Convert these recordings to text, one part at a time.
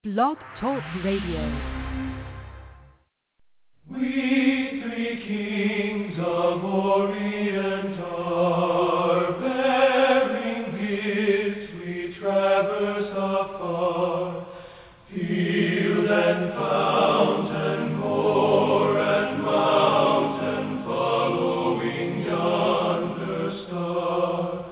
Blog Talk Radio. We three kings of Orient are, bearing gifts we traverse afar, field and fountain, moor and mountain, following yonder star.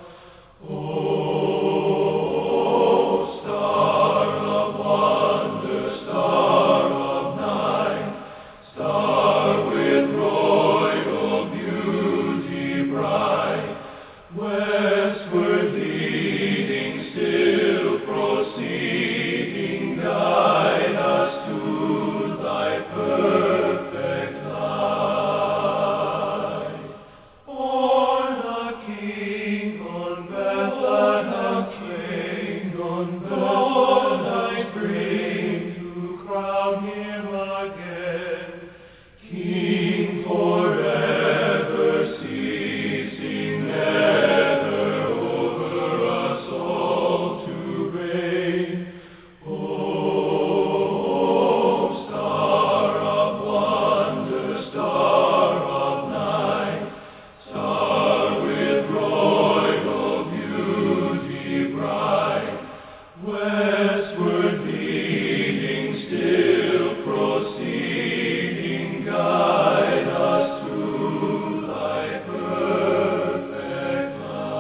O star of wonder, star of night, star with royal beauty bright, westward leading, still proceeding, guide us to thy perfect light. Born a king on Bethlehem King, on Bethlehem bring to crown him again, King forever, ceasing never over us all to reign. O star of wonder, star of night, star with royal beauty bright, westward leading, still proceeding, guide us to thy perfect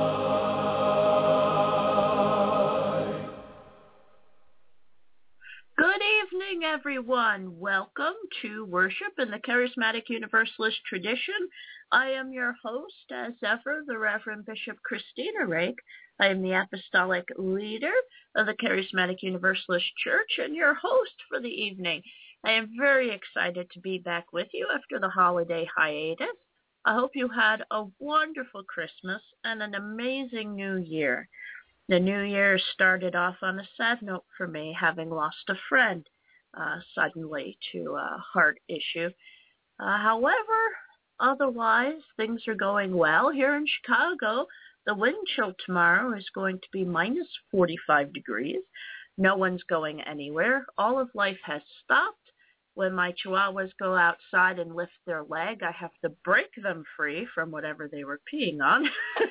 light. Good evening, everyone. Welcome to Worship in the Charismatic Universalist Tradition. I am your host, as ever, the Reverend Bishop Christina Rake. I am the Apostolic Leader of the Charismatic Universalist Church and your host for the evening. I am very excited to be back with you after the holiday hiatus. I hope you had a wonderful Christmas and an amazing New Year. The New Year started off on a sad note for me, having lost a friend suddenly to a heart issue. However, otherwise, things are going well. Here in Chicago, the wind chill tomorrow is going to be minus 45 degrees. No one's going anywhere. All of life has stopped. When my chihuahuas go outside and lift their leg, I have to break them free from whatever they were peeing on.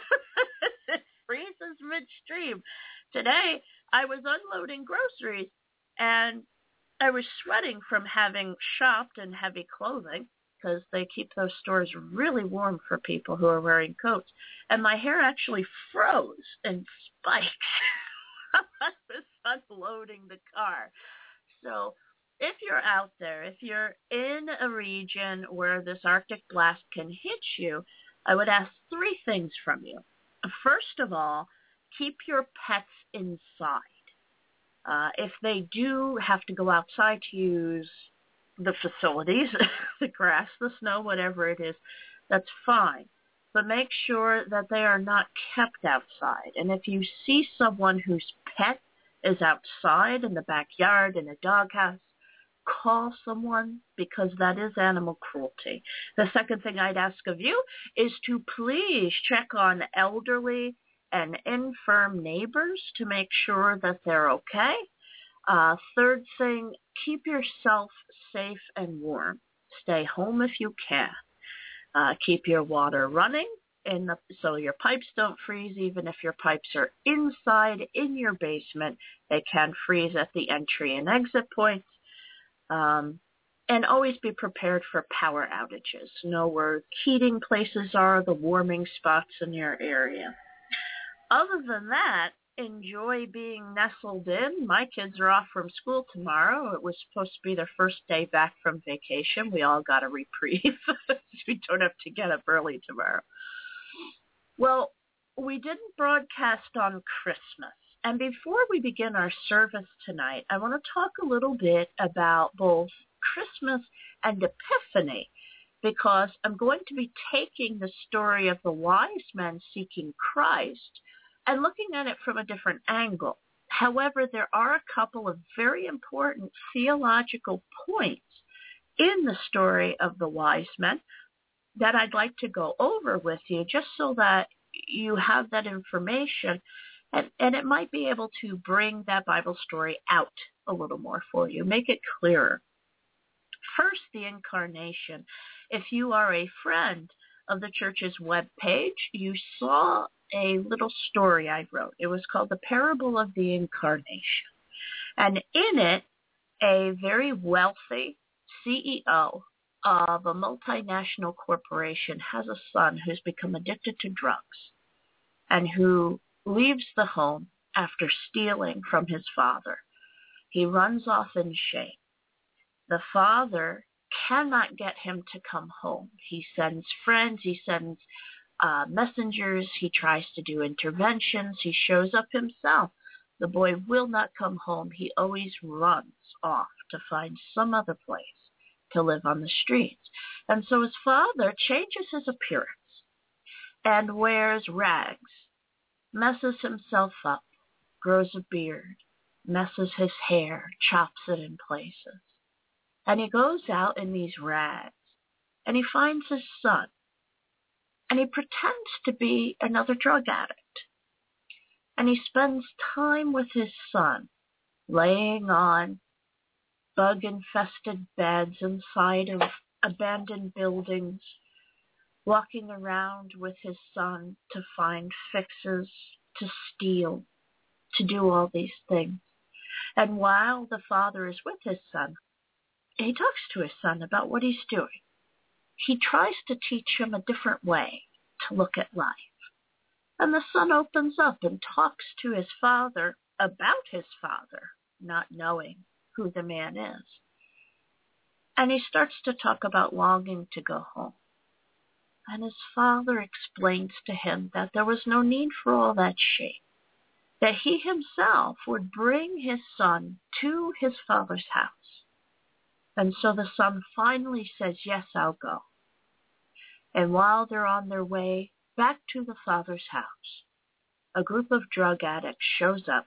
It freezes midstream. Today, I was unloading groceries, and I was sweating from having shopped in heavy clothing, because they keep those stores really warm for people who are wearing coats. And my hair actually froze in spikes. I was unloading the car. So if you're out there, if you're in a region where this Arctic blast can hit you, I would ask three things from you. First of all, keep your pets inside. If they do have to go outside to use the facilities, the grass, the snow, whatever it is, that's fine. But make sure that they are not kept outside. And if you see someone whose pet is outside in the backyard in a doghouse, call someone, because that is animal cruelty. The second thing I'd ask of you is to please check on elderly and infirm neighbors to make sure that they're okay. Third thing, keep yourself safe and warm. Stay home if you can. Keep your water running so your pipes don't freeze. Even if your pipes are inside in your basement, they can freeze at the entry and exit points. And always be prepared for power outages. Know where heating places are, the warming spots in your area. Other than that, enjoy being nestled in. My kids are off from school tomorrow. It was supposed to be their first day back from vacation. We all got a reprieve. We don't have to get up early tomorrow. Well, we didn't broadcast on Christmas. And before we begin our service tonight, I want to talk a little bit about both Christmas and Epiphany, because I'm going to be taking the story of the wise men seeking Christ and looking at it from a different angle. However, there are a couple of very important theological points in the story of the wise men that I'd like to go over with you, just so that you have that information And it might be able to bring that Bible story out a little more for you, make it clearer. First, the incarnation. If you are a friend of the church's webpage, you saw a little story I wrote. It was called The Parable of the Incarnation. And in it, a very wealthy CEO of a multinational corporation has a son who's become addicted to drugs and who leaves the home after stealing from his father. He runs off in shame. The father cannot get him to come home. He sends friends, he sends messengers, he tries to do interventions, he shows up himself. The boy will not come home. He always runs off to find some other place to live on the streets. And so his father changes his appearance and wears rags, messes himself up, grows a beard, messes his hair, chops it in places. And he goes out in these rags and he finds his son and he pretends to be another drug addict. And he spends time with his son, laying on bug-infested beds inside of abandoned buildings, walking around with his son to find fixes, to steal, to do all these things. And while the father is with his son, he talks to his son about what he's doing. He tries to teach him a different way to look at life. And the son opens up and talks to his father about his father, not knowing who the man is. And he starts to talk about longing to go home. And his father explains to him that there was no need for all that shame, that he himself would bring his son to his father's house. And so the son finally says, yes, I'll go. And while they're on their way back to the father's house, a group of drug addicts shows up,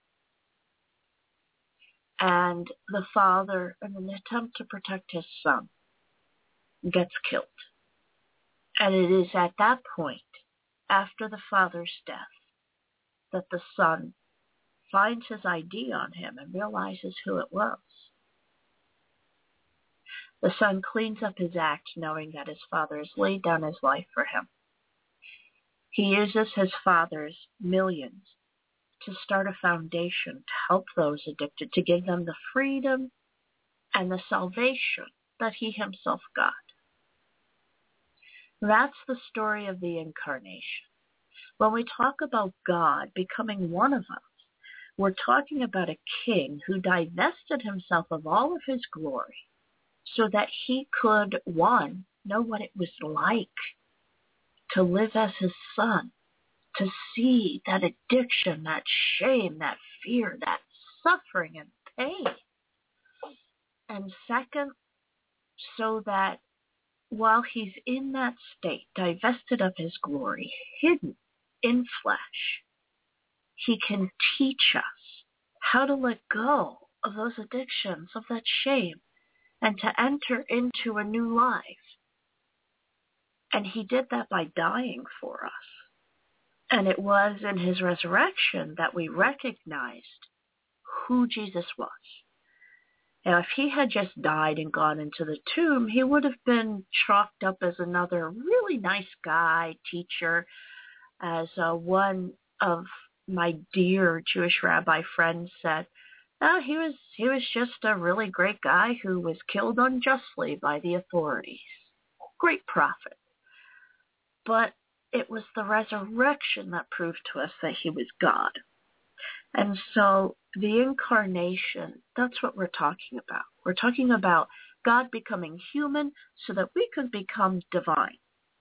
and the father, in an attempt to protect his son, gets killed. And it is at that point, after the father's death, that the son finds his ID on him and realizes who it was. The son cleans up his act, knowing that his father has laid down his life for him. He uses his father's millions to start a foundation to help those addicted, to give them the freedom and the salvation that he himself got. That's the story of the incarnation. When we talk about God becoming one of us, we're talking about a king who divested himself of all of his glory so that he could, one, know what it was like to live as his son, to see that addiction, that shame, that fear, that suffering and pain. And second, so that while he's in that state, divested of his glory, hidden in flesh, he can teach us how to let go of those addictions, of that shame, and to enter into a new life. And he did that by dying for us. And it was in his resurrection that we recognized who Jesus was. Now, if he had just died and gone into the tomb, he would have been chalked up as another really nice guy, teacher, as one of my dear Jewish rabbi friends said. He was just a really great guy who was killed unjustly by the authorities. Great prophet. But it was the resurrection that proved to us that he was God. And so the incarnation, that's what we're talking about. We're talking about God becoming human so that we could become divine.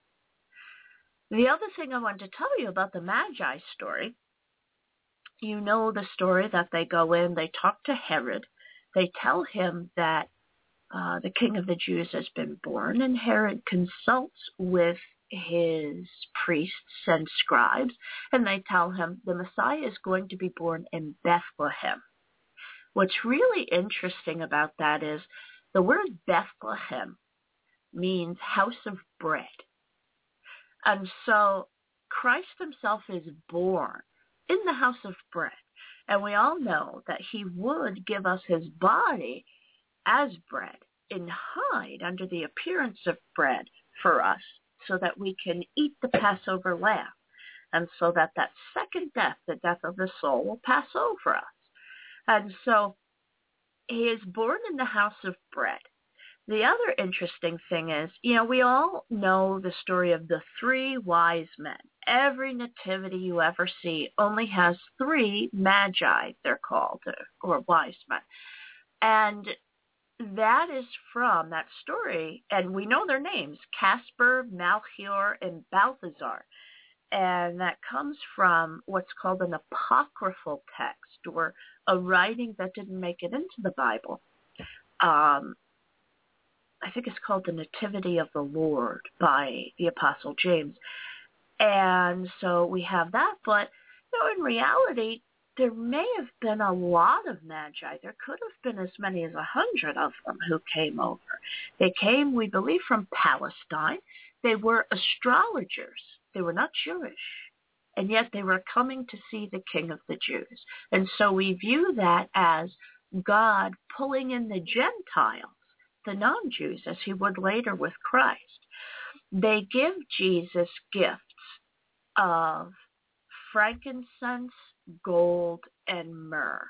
The other thing I wanted to tell you about the Magi story, you know the story that they go in, they talk to Herod, they tell him that the King of the Jews has been born, and Herod consults with his priests and scribes, and they tell him the Messiah is going to be born in Bethlehem. What's really interesting about that is the word Bethlehem means house of bread. And so Christ himself is born in the house of bread. And we all know that he would give us his body as bread in hide under the appearance of bread for us so that we can eat the Passover lamb and so that that second death, the death of the soul, will pass over us. And so he is born in the house of bread. The other interesting thing is, we all know the story of the 3 wise men. Every nativity you ever see only has 3 magi, they're called, or wise men. And that is from that story, and we know their names, Caspar, Melchior, and Balthazar. And that comes from what's called an apocryphal text, or a writing that didn't make it into the Bible. I think it's called The Nativity of the Lord by the Apostle James. And so we have that. But, in reality, there may have been a lot of magi. There could have been as many as 100 of them who came over. They came, we believe, from Palestine. They were astrologers. They were not Jewish. And yet they were coming to see the King of the Jews. And so we view that as God pulling in the Gentiles, the non-Jews, as he would later with Christ. They give Jesus gifts of frankincense, gold, and myrrh.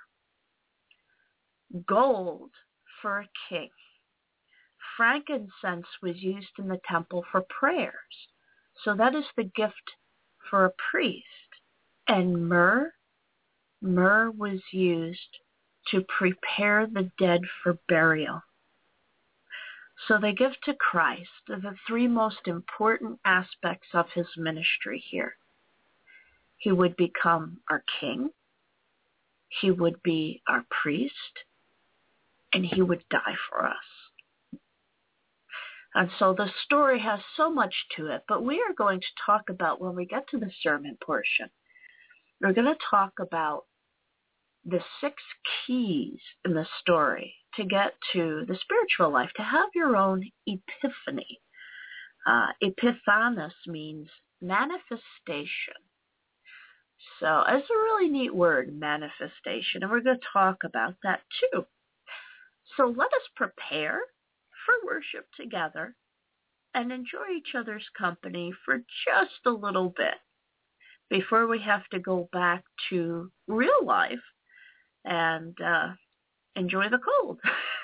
Gold for a king. Frankincense was used in the temple for prayers. So that is the gift for a priest. And myrrh was used to prepare the dead for burial. So they give to Christ the 3 most important aspects of his ministry here. He would become our king, he would be our priest, and he would die for us. And so the story has so much to it, but we are going to talk about, when we get to the sermon portion, we're going to talk about the 6 keys in the story to get to the spiritual life, to have your own epiphany. Epiphanos means manifestation. So it's a really neat word, manifestation, and we're going to talk about that too. So let us prepare for worship together and enjoy each other's company for just a little bit before we have to go back to real life and enjoy the cold.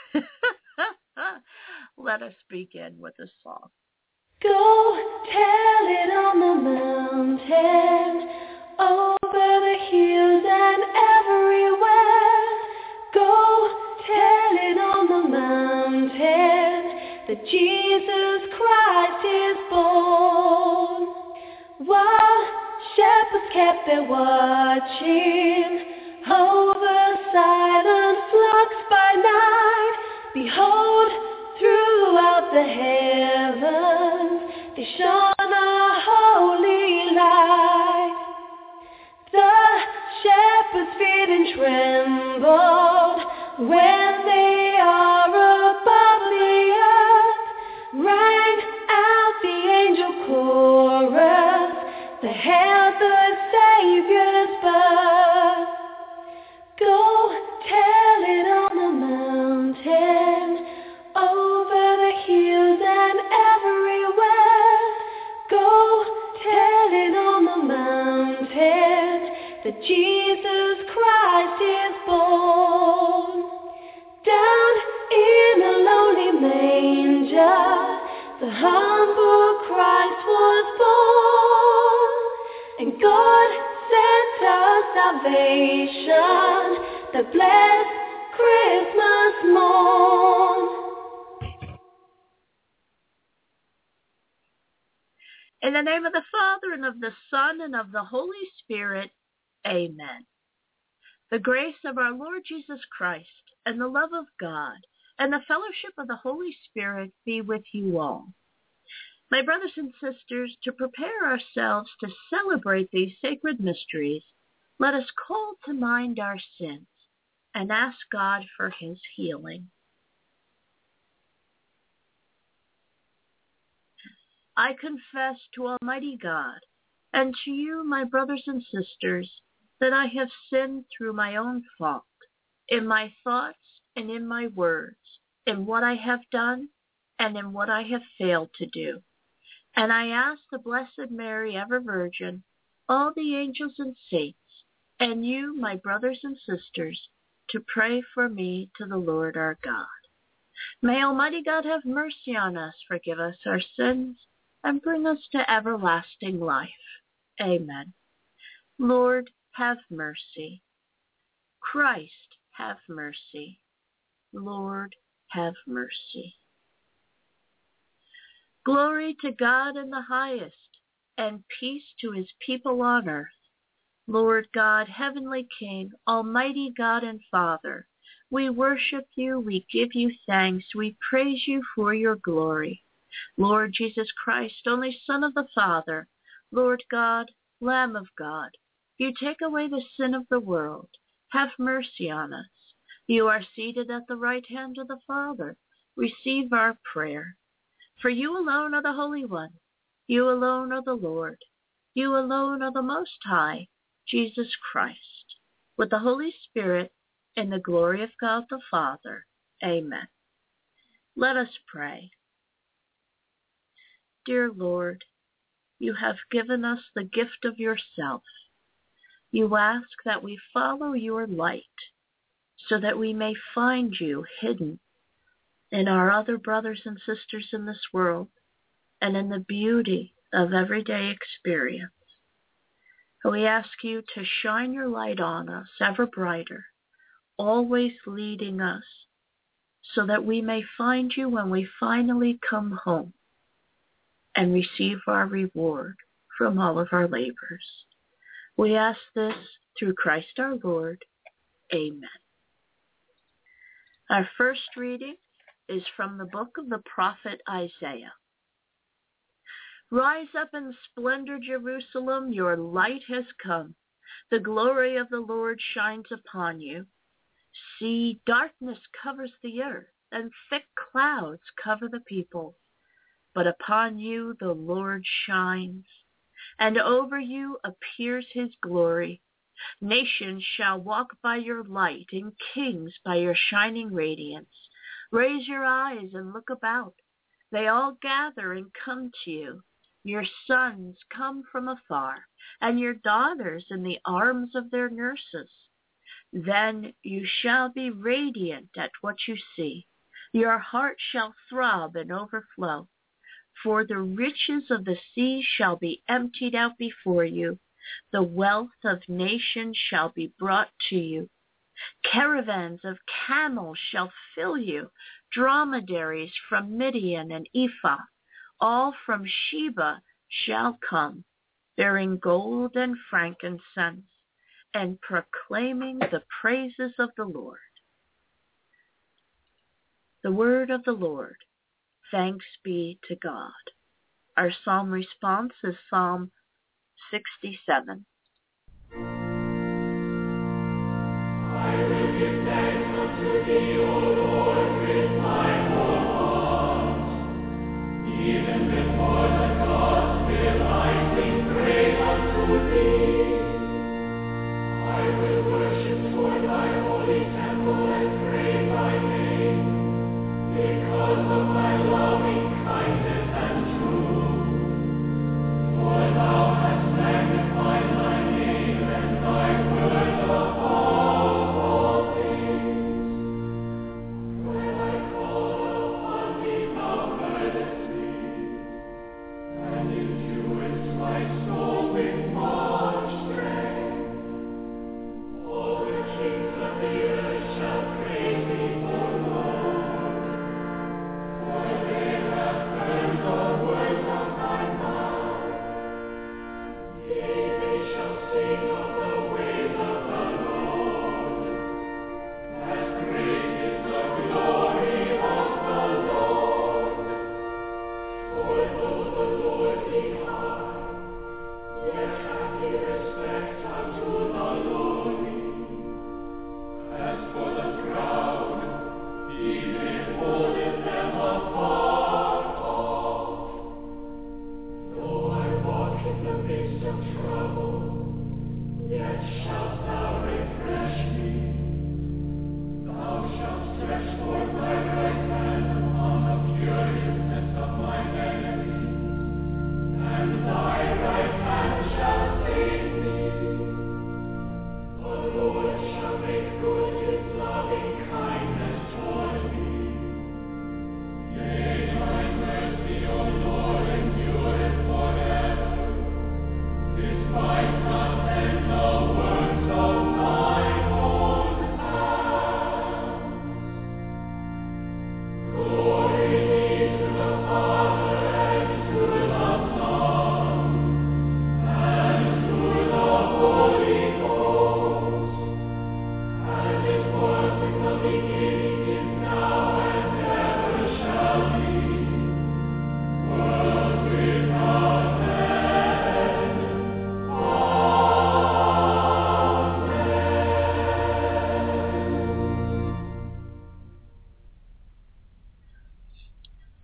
Let us begin with a song. Go tell it on the mountain, over the hills and everywhere. Go tell it on the mountain that Jesus Christ is born. While shepherds kept their watching over silent flocks by night, behold, throughout the heavens they shone a holy light. The shepherds feared and trembled when they are above the earth. Rang out the angel chorus that hailed the Savior's birth. Go tell it on the mountain, over the hills and everywhere. Go tell it on the mountain that Jesus Christ is born. Down in a lonely manger, the humble Christ was born. And God sent us salvation, the blessed Christmas morn. In the name of the Father, and of the Son, and of the Holy Spirit, amen. The grace of our Lord Jesus Christ, and the love of God, and the fellowship of the Holy Spirit be with you all. My brothers and sisters, to prepare ourselves to celebrate these sacred mysteries, let us call to mind our sins and ask God for his healing. I confess to Almighty God and to you, my brothers and sisters, that I have sinned through my own fault, in my thoughts and in my words, in what I have done and in what I have failed to do. And I ask the Blessed Mary, ever Virgin, all the angels and saints, and you, my brothers and sisters, to pray for me to the Lord our God. May Almighty God have mercy on us, forgive us our sins, and bring us to everlasting life. Amen. Lord, have mercy. Christ, have mercy. Lord, have mercy. Glory to God in the highest, and peace to his people on earth. Lord God, heavenly King, almighty God and Father, we worship you, we give you thanks, we praise you for your glory. Lord Jesus Christ, only Son of the Father, Lord God, Lamb of God, you take away the sin of the world. Have mercy on us. You are seated at the right hand of the Father. Receive our prayer. For you alone are the Holy One. You alone are the Lord. You alone are the Most High, Jesus Christ, with the Holy Spirit, in the glory of God the Father. Amen. Let us pray. Dear Lord, you have given us the gift of yourself. You ask that we follow your light so that we may find you hidden in our other brothers and sisters in this world and in the beauty of everyday experience. We ask you to shine your light on us ever brighter, always leading us so that we may find you when we finally come home and receive our reward from all of our labors. We ask this through Christ our Lord. Amen. Our first reading is from the book of the prophet Isaiah. Rise up in splendor, Jerusalem, your light has come. The glory of the Lord shines upon you. See, darkness covers the earth, and thick clouds cover the people. But upon you the Lord shines, and over you appears his glory. Nations shall walk by your light, and kings by your shining radiance. Raise your eyes and look about. They all gather and come to you. Your sons come from afar, and your daughters in the arms of their nurses. Then you shall be radiant at what you see. Your heart shall throb and overflow. For the riches of the sea shall be emptied out before you. The wealth of nations shall be brought to you. Caravans of camels shall fill you, dromedaries from Midian and Ephah, all from Sheba shall come, bearing gold and frankincense, and proclaiming the praises of the Lord. The word of the Lord. Thanks be to God. Our psalm response is Psalm 67. I will give thanks unto thee, O Lord, with my whole heart. Even before the gods will I sing praise unto thee. I will worship toward thy holy temple and praise thy name, because of thy loving kindness and truth. For thou hast magnified thy name and thy word above all things.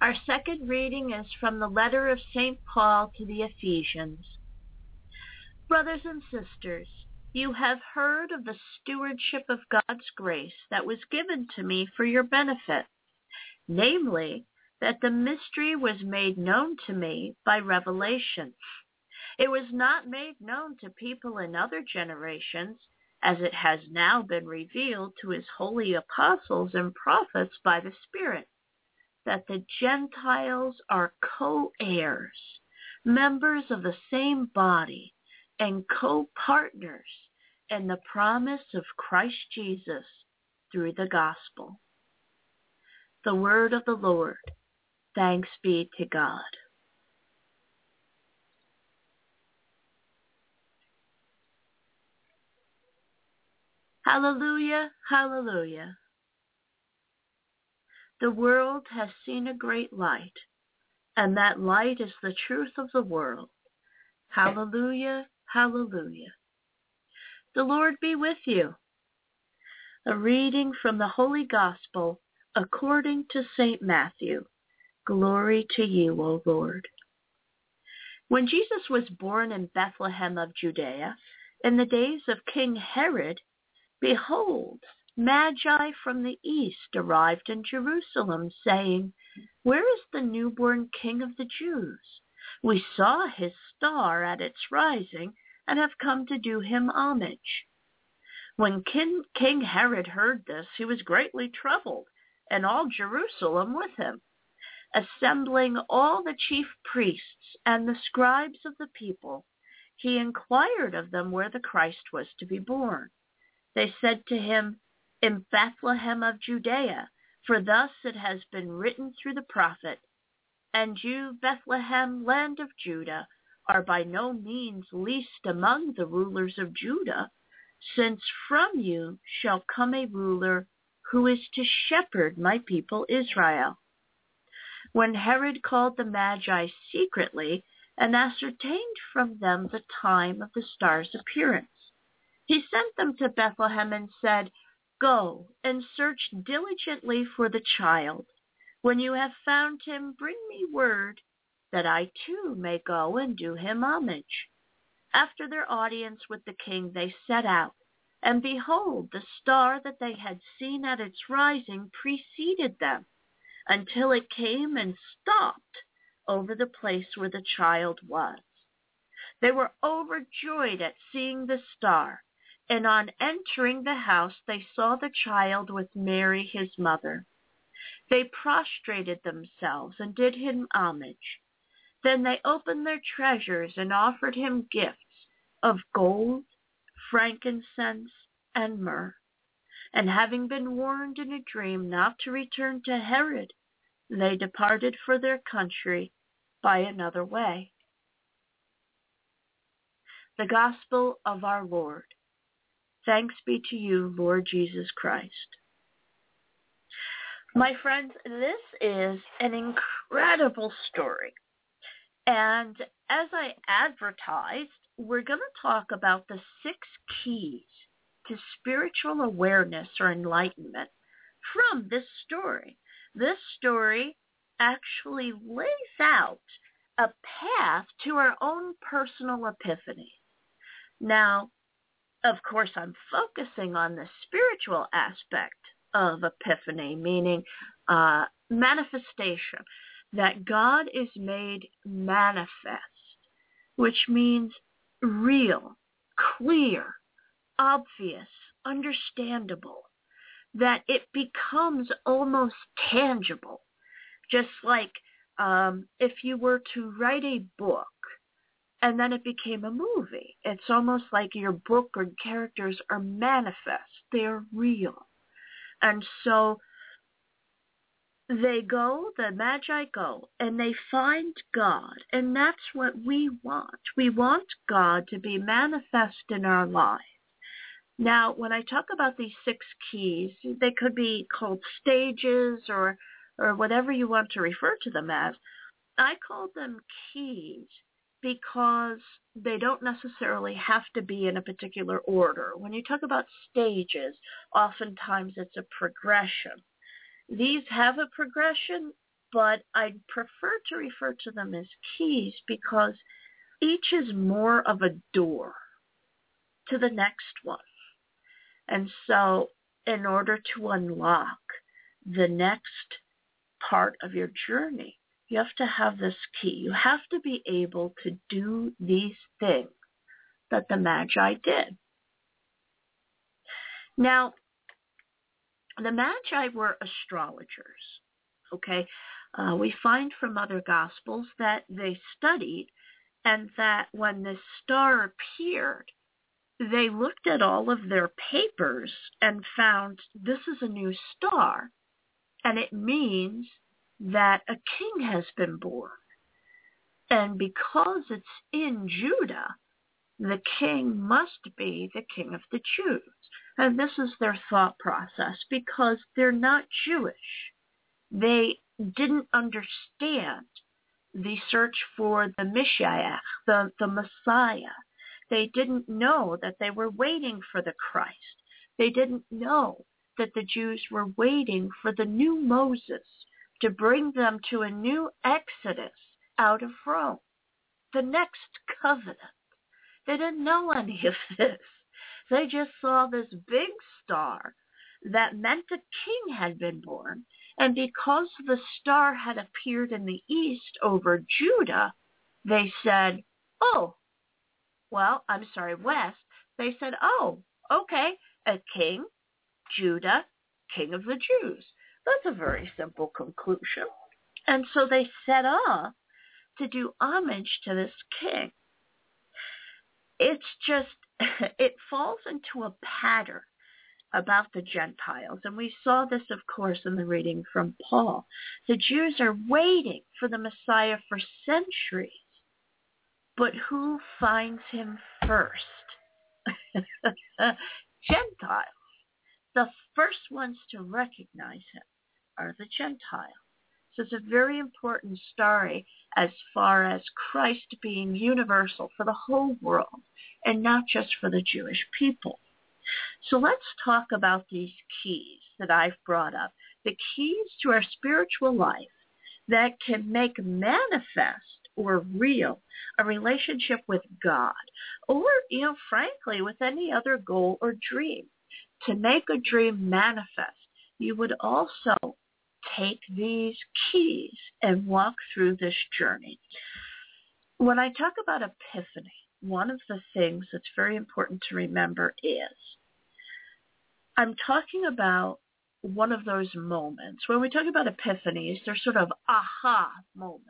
Our second reading is from the letter of St. Paul to the Ephesians. Brothers and sisters, you have heard of the stewardship of God's grace that was given to me for your benefit, namely, that the mystery was made known to me by revelation. It was not made known to people in other generations, as it has now been revealed to his holy apostles and prophets by the Spirit, that the Gentiles are co-heirs, members of the same body, and co-partners in the promise of Christ Jesus through the gospel. The word of the Lord. Thanks be to God. Hallelujah, hallelujah. The world has seen a great light, and that light is the truth of the world. Hallelujah, hallelujah. The Lord be with you. A reading from the Holy Gospel according to St. Matthew. Glory to you, O Lord. When Jesus was born in Bethlehem of Judea, in the days of King Herod, behold, Magi from the east arrived in Jerusalem, saying, Where is the newborn King of the Jews? We saw his star at its rising and have come to do him homage. When King Herod heard this, he was greatly troubled, and all Jerusalem with him. Assembling all the chief priests and the scribes of the people, he inquired of them where the Christ was to be born. They said to him, In Bethlehem of Judea, for thus it has been written through the prophet, And you, Bethlehem, land of Judah, are by no means least among the rulers of Judah, since from you shall come a ruler who is to shepherd my people Israel. When Herod called the Magi secretly and ascertained from them the time of the star's appearance, he sent them to Bethlehem and said, Go and search diligently for the child. When you have found him, bring me word, that I too may go and do him homage. After their audience with the king, they set out, and behold, the star that they had seen at its rising preceded them, until it came and stopped over the place where the child was. They were overjoyed at seeing the star, and on entering the house they saw the child with Mary his mother. They prostrated themselves and did him homage. Then they opened their treasures and offered him gifts of gold, frankincense, and myrrh. And having been warned in a dream not to return to Herod, they departed for their country by another way. The Gospel of our Lord. Thanks be to you, Lord Jesus Christ. My friends, this is an incredible story. And as I advertised, we're going to talk about the 6 keys to spiritual awareness or enlightenment from this story. This story actually lays out a path to our own personal epiphany. Now, of course, I'm focusing on the spiritual aspect of epiphany, meaning manifestation, that God is made manifest, which means real, clear, obvious, understandable, that it becomes almost tangible, just like if you were to write a book and then it became a movie. It's almost like your book or characters are manifest. They're real. And so they go, the Magi go, and they find God. And that's what we want. We want God to be manifest in our lives. Now, when I talk about these 6 keys, they could be called stages or whatever you want to refer to them as. I call them keys because they don't necessarily have to be in a particular order. When you talk about stages, oftentimes it's a progression. These have a progression, but I'd prefer to refer to them as keys because each is more of a door to the next one. And so in order to unlock the next part of your journey, you have to have this key. You have to be able to do these things that the Magi did. Now, the Magi were astrologers, okay? We find from other Gospels that they studied and that when this star appeared, they looked at all of their papers and found this is a new star, and it means that a king has been born. And because it's in Judah, the king must be the king of the Jews. And this is their thought process because they're not Jewish. They didn't understand the search for the Messiah, the Messiah. They didn't know that they were waiting for the Christ. They didn't know that the Jews were waiting for the new Moses to bring them to a new exodus out of Rome, the next covenant. They didn't know any of this. They just saw this big star that meant a king had been born. And because the star had appeared in the east over Judah, they said, west. They said, okay, a king, Judah, king of the Jews. That's a very simple conclusion. And so they set off to do homage to this king. It's just, it falls into a pattern about the Gentiles. And we saw this, of course, in the reading from Paul. The Jews are waiting for the Messiah for centuries. But who finds him first? Gentiles. The first ones to recognize him are the Gentiles. So it's a very important story as far as Christ being universal for the whole world and not just for the Jewish people. So let's talk about these keys that I've brought up, the keys to our spiritual life that can make manifest or real a relationship with God or, frankly, with any other goal or dream. To make a dream manifest, you would also take these keys and walk through this journey. When I talk about epiphany, one of the things that's very important to remember is I'm talking about one of those moments. When we talk about epiphanies, they're sort of aha moments.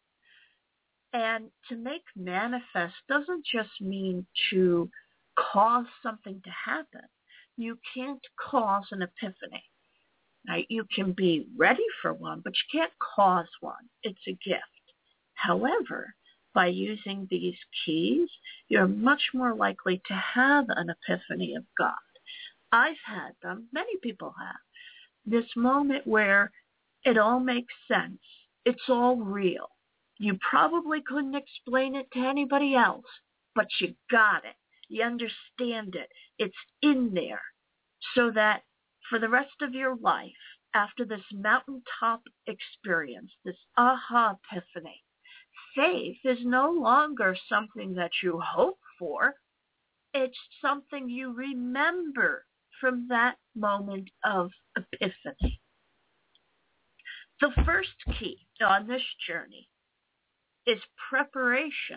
And to make manifest doesn't just mean to cause something to happen. You can't cause an epiphany. Right? You can be ready for one, but you can't cause one. It's a gift. However, by using these keys, you're much more likely to have an epiphany of God. I've had them. Many people have. This moment where it all makes sense. It's all real. You probably couldn't explain it to anybody else, but you got it. You understand it. It's in there. So that for the rest of your life, after this mountaintop experience, this aha epiphany, faith is no longer something that you hope for. It's something you remember from that moment of epiphany. The first key on this journey is preparation.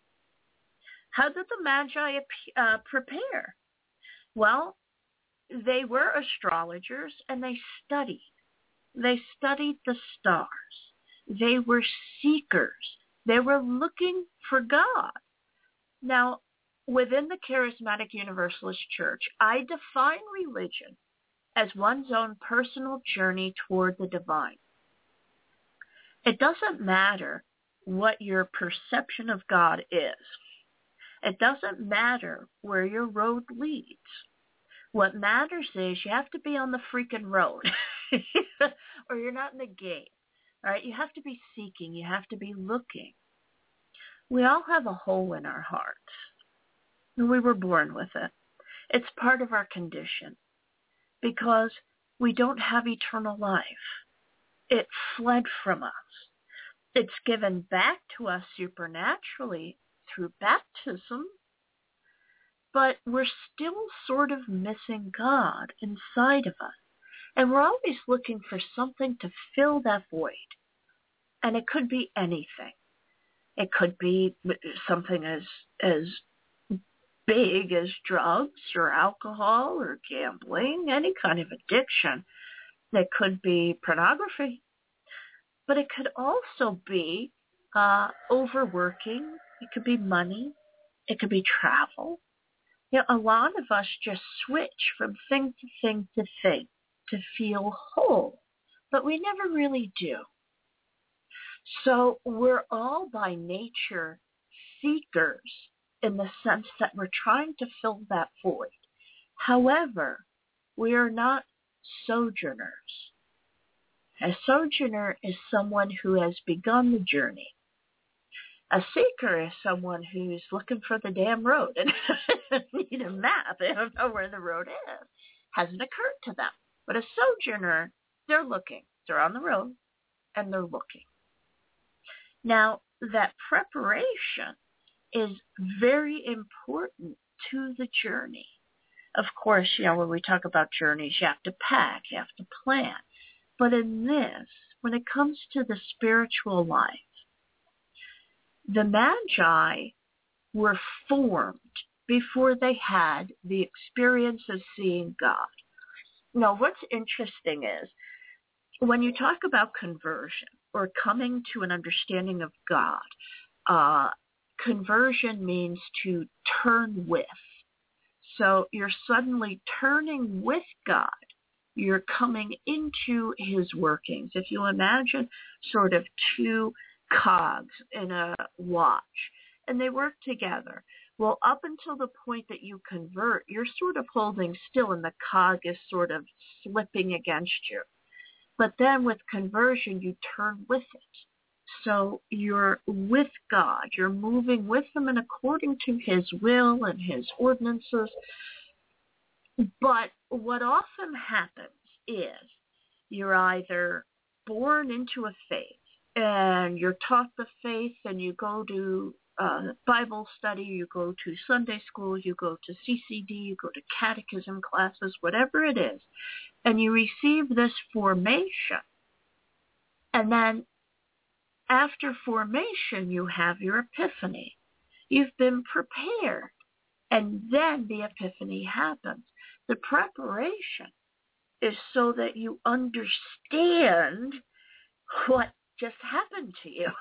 How did the Magi prepare? Well, they were astrologers and they studied. They studied the stars. They were seekers. They were looking for God. Now, within the Charismatic Universalist Church, I define religion as one's own personal journey toward the divine. It doesn't matter what your perception of God is. It doesn't matter where your road leads. What matters is you have to be on the freaking road or you're not in the game. All right? You have to be seeking. You have to be looking. We all have a hole in our hearts. And we were born with it. It's part of our condition because we don't have eternal life. it fled from us. It's given back to us supernaturally through baptism, but we're still sort of missing God inside of us. And we're always looking for something to fill that void. And it could be anything. It could be something as big as drugs or alcohol or gambling, any kind of addiction. It could be pornography. But it could also be overworking. It could be money. It could be travel. A lot of us just switch from thing to thing to thing to feel whole, but we never really do. So we're all by nature seekers in the sense that we're trying to fill that void. However, we are not sojourners. A sojourner is someone who has begun the journey. A seeker is someone who's looking for the damn road and need a map. They don't know where the road is. Hasn't occurred to them. But a sojourner, they're looking. They're on the road and they're looking. Now, that preparation is very important to the journey. Of course, when we talk about journeys, you have to pack, you have to plan. But in this, when it comes to the spiritual life, the Magi were formed before they had the experience of seeing God. Now, what's interesting is when you talk about conversion or coming to an understanding of God, conversion means to turn with. So you're suddenly turning with God. You're coming into his workings. If you imagine sort of two cogs in a watch, and they work together. Well, up until the point that you convert, you're sort of holding still, and the cog is sort of slipping against you. But then with conversion, you turn with it. So you're with God. You're moving with him and according to his will and his ordinances. But what often happens is you're either born into a faith and you're taught the faith and you go to Bible study, you go to Sunday school, you go to CCD, you go to catechism classes, whatever it is, and you receive this formation. And then after formation, you have your epiphany. You've been prepared. And then the epiphany happens. The preparation is so that you understand what just happened to you.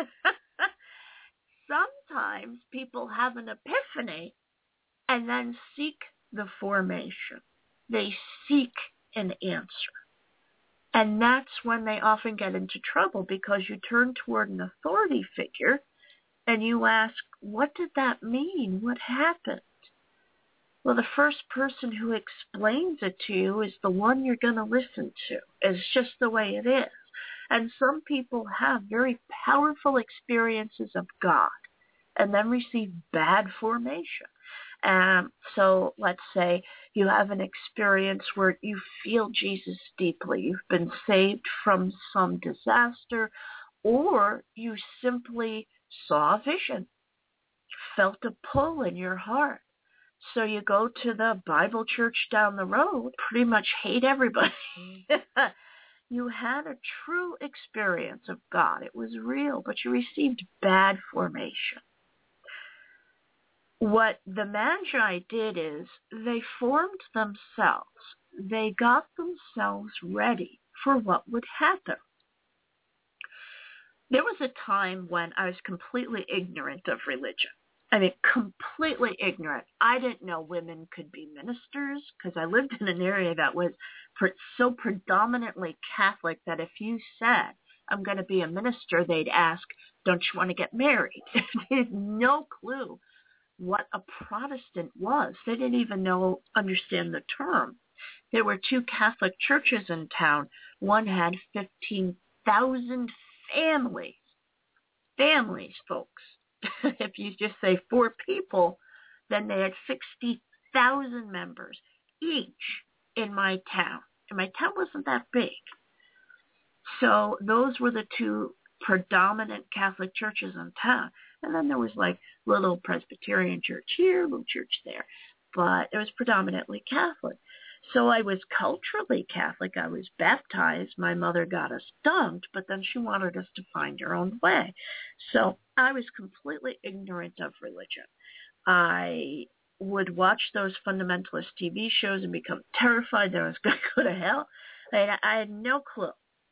Sometimes people have an epiphany and then seek the formation. They seek an answer. And that's when they often get into trouble, because you turn toward an authority figure and you ask, what did that mean? What happened? Well, the first person who explains it to you is the one you're going to listen to. It's just the way it is. And some people have very powerful experiences of God and then receive bad formation. So let's say you have an experience where you feel Jesus deeply. You've been saved from some disaster, or you simply saw a vision, felt a pull in your heart. So you go to the Bible church down the road, pretty much hate everybody. You had a true experience of God. It was real, but you received bad formation. What the Magi did is they formed themselves. They got themselves ready for what would happen. There was a time when I was completely ignorant of religion. I mean, completely ignorant. I didn't know women could be ministers because I lived in an area that was so predominantly Catholic that if you said, I'm going to be a minister, they'd ask, don't you want to get married? They had no clue what a Protestant was. They didn't even understand the term. There were two Catholic churches in town. One had 15,000 families. Families, folks. If you just say 4 people, then they had 60,000 members each in my town. And my town wasn't that big. So those were the two predominant Catholic churches in town. And then there was like little Presbyterian church here, little church there. But it was predominantly Catholic. So I was culturally Catholic. I was baptized. My mother got us dunked, but then she wanted us to find our own way. So I was completely ignorant of religion. I would watch those fundamentalist TV shows and become terrified that I was going to go to hell. I had no clue.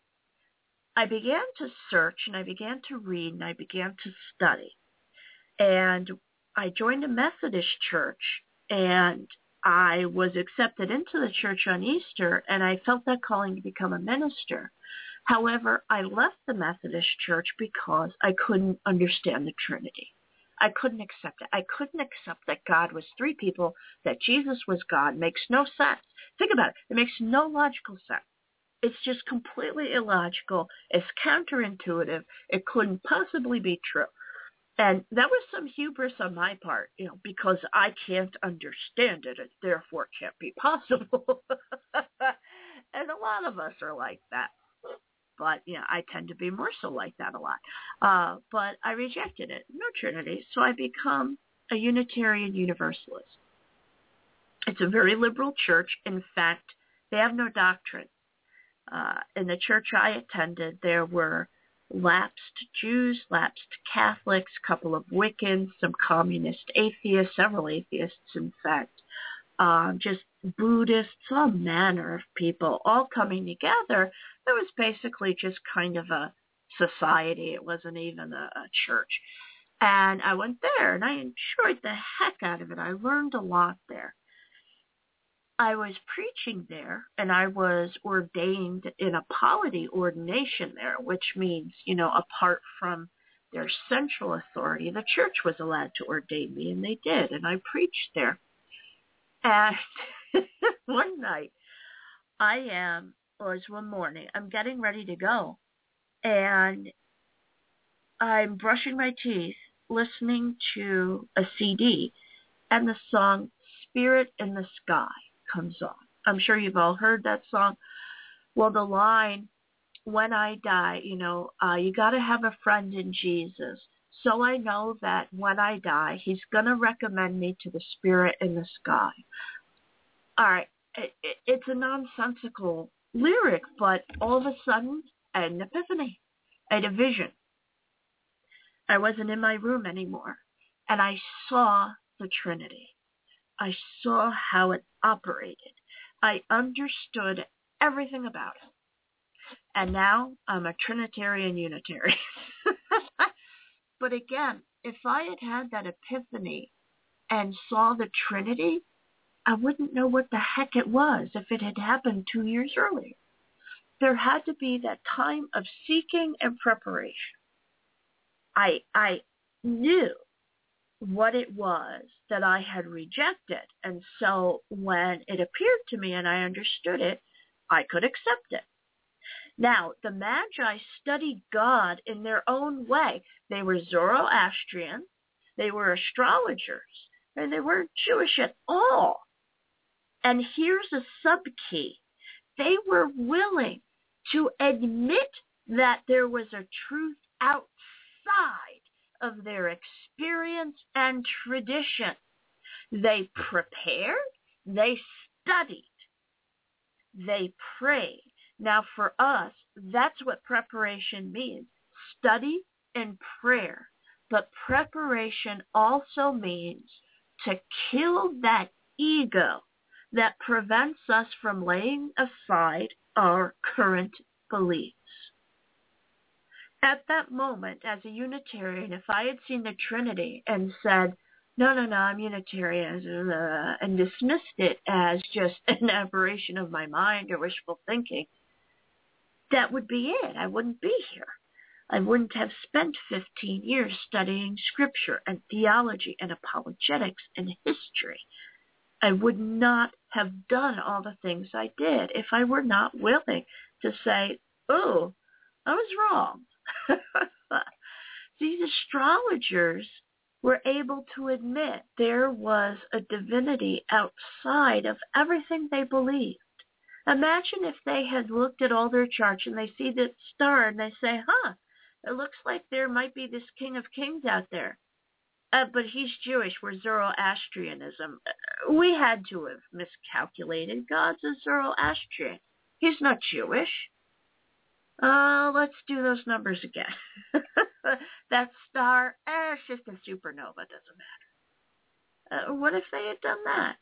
I began to search, and I began to read, and I began to study. And I joined a Methodist church, and I was accepted into the church on Easter, and I felt that calling to become a minister. However, I left the Methodist church because I couldn't understand the Trinity. I couldn't accept it. I couldn't accept that God was three people, that Jesus was God. Makes no sense. Think about it. It makes no logical sense. It's just completely illogical. It's counterintuitive. It couldn't possibly be true. And that was some hubris on my part, because I can't understand it. It therefore can't be possible. And a lot of us are like that. But, I tend to be more so like that a lot. But I rejected it. No Trinity. So I become a Unitarian Universalist. It's a very liberal church. In fact, they have no doctrine. In the church I attended, there were lapsed Jews, lapsed Catholics, a couple of Wiccans, some communist atheists, several atheists, in fact, just Buddhists, all manner of people all coming together. It was basically just kind of a society. It wasn't even a church. And I went there, and I enjoyed the heck out of it. I learned a lot there. I was preaching there, and I was ordained in a polity ordination there, which means, apart from their central authority, the church was allowed to ordain me, and they did, and I preached there. And one night, one morning, I'm getting ready to go, and I'm brushing my teeth, listening to a CD, and the song Spirit in the Sky comes on. I'm sure you've all heard that song. Well, the line, when I die, you got to have a friend in Jesus. So I know that when I die, he's going to recommend me to the Spirit in the Sky. All right. It's a nonsensical lyric, but all of a sudden, I had an epiphany. I had a vision. I wasn't in my room anymore, and I saw the Trinity. I saw how it operated. I understood everything about it. And now I'm a Trinitarian Unitarian. But again, if I had had that epiphany and saw the Trinity, I wouldn't know what the heck it was if it had happened 2 years earlier. There had to be that time of seeking and preparation. I knew what it was that I had rejected. And so when it appeared to me and I understood it, I could accept it. Now, the Magi studied God in their own way. They were Zoroastrian, they were astrologers, and they weren't Jewish at all. And here's a sub-key. They were willing to admit that there was a truth outside of their experience and tradition. They prepared, they studied, they prayed. Now for us, that's what preparation means. Study and prayer. But preparation also means to kill that ego that prevents us from laying aside our current beliefs. At that moment, as a Unitarian, if I had seen the Trinity and said, no, I'm Unitarian, and dismissed it as just an aberration of my mind or wishful thinking, that would be it. I wouldn't be here. I wouldn't have spent 15 years studying scripture and theology and apologetics and history. I would not have done all the things I did if I were not willing to say, oh, I was wrong. These astrologers were able to admit there was a divinity outside of everything they believed. Imagine if they had looked at all their charts and they see the star and they say, it looks like there might be this King of Kings out there. But he's Jewish. We're Zoroastrianism. We had to have miscalculated. God's a Zoroastrian. He's not Jewish. Let's do those numbers again. That star, it's just a supernova. Doesn't matter. What if they had done that?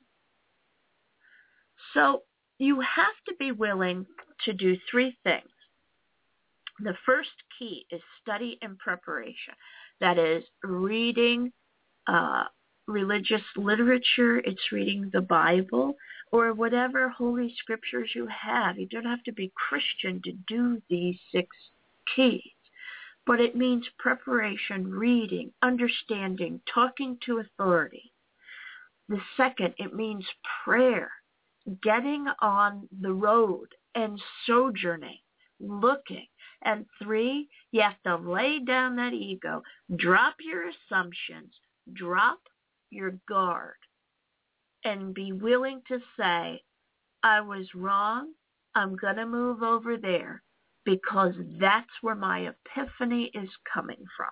So you have to be willing to do three things. The first key is study and preparation. That is reading religious literature. It's reading the Bible or whatever holy scriptures you have. You don't have to be Christian to do these 6 keys. But it means preparation, reading, understanding, talking to authority. The second, it means prayer, getting on the road and sojourning, looking. And 3, you have to lay down that ego, drop your assumptions, drop your guard, and be willing to say, I was wrong, I'm going to move over there because that's where my epiphany is coming from.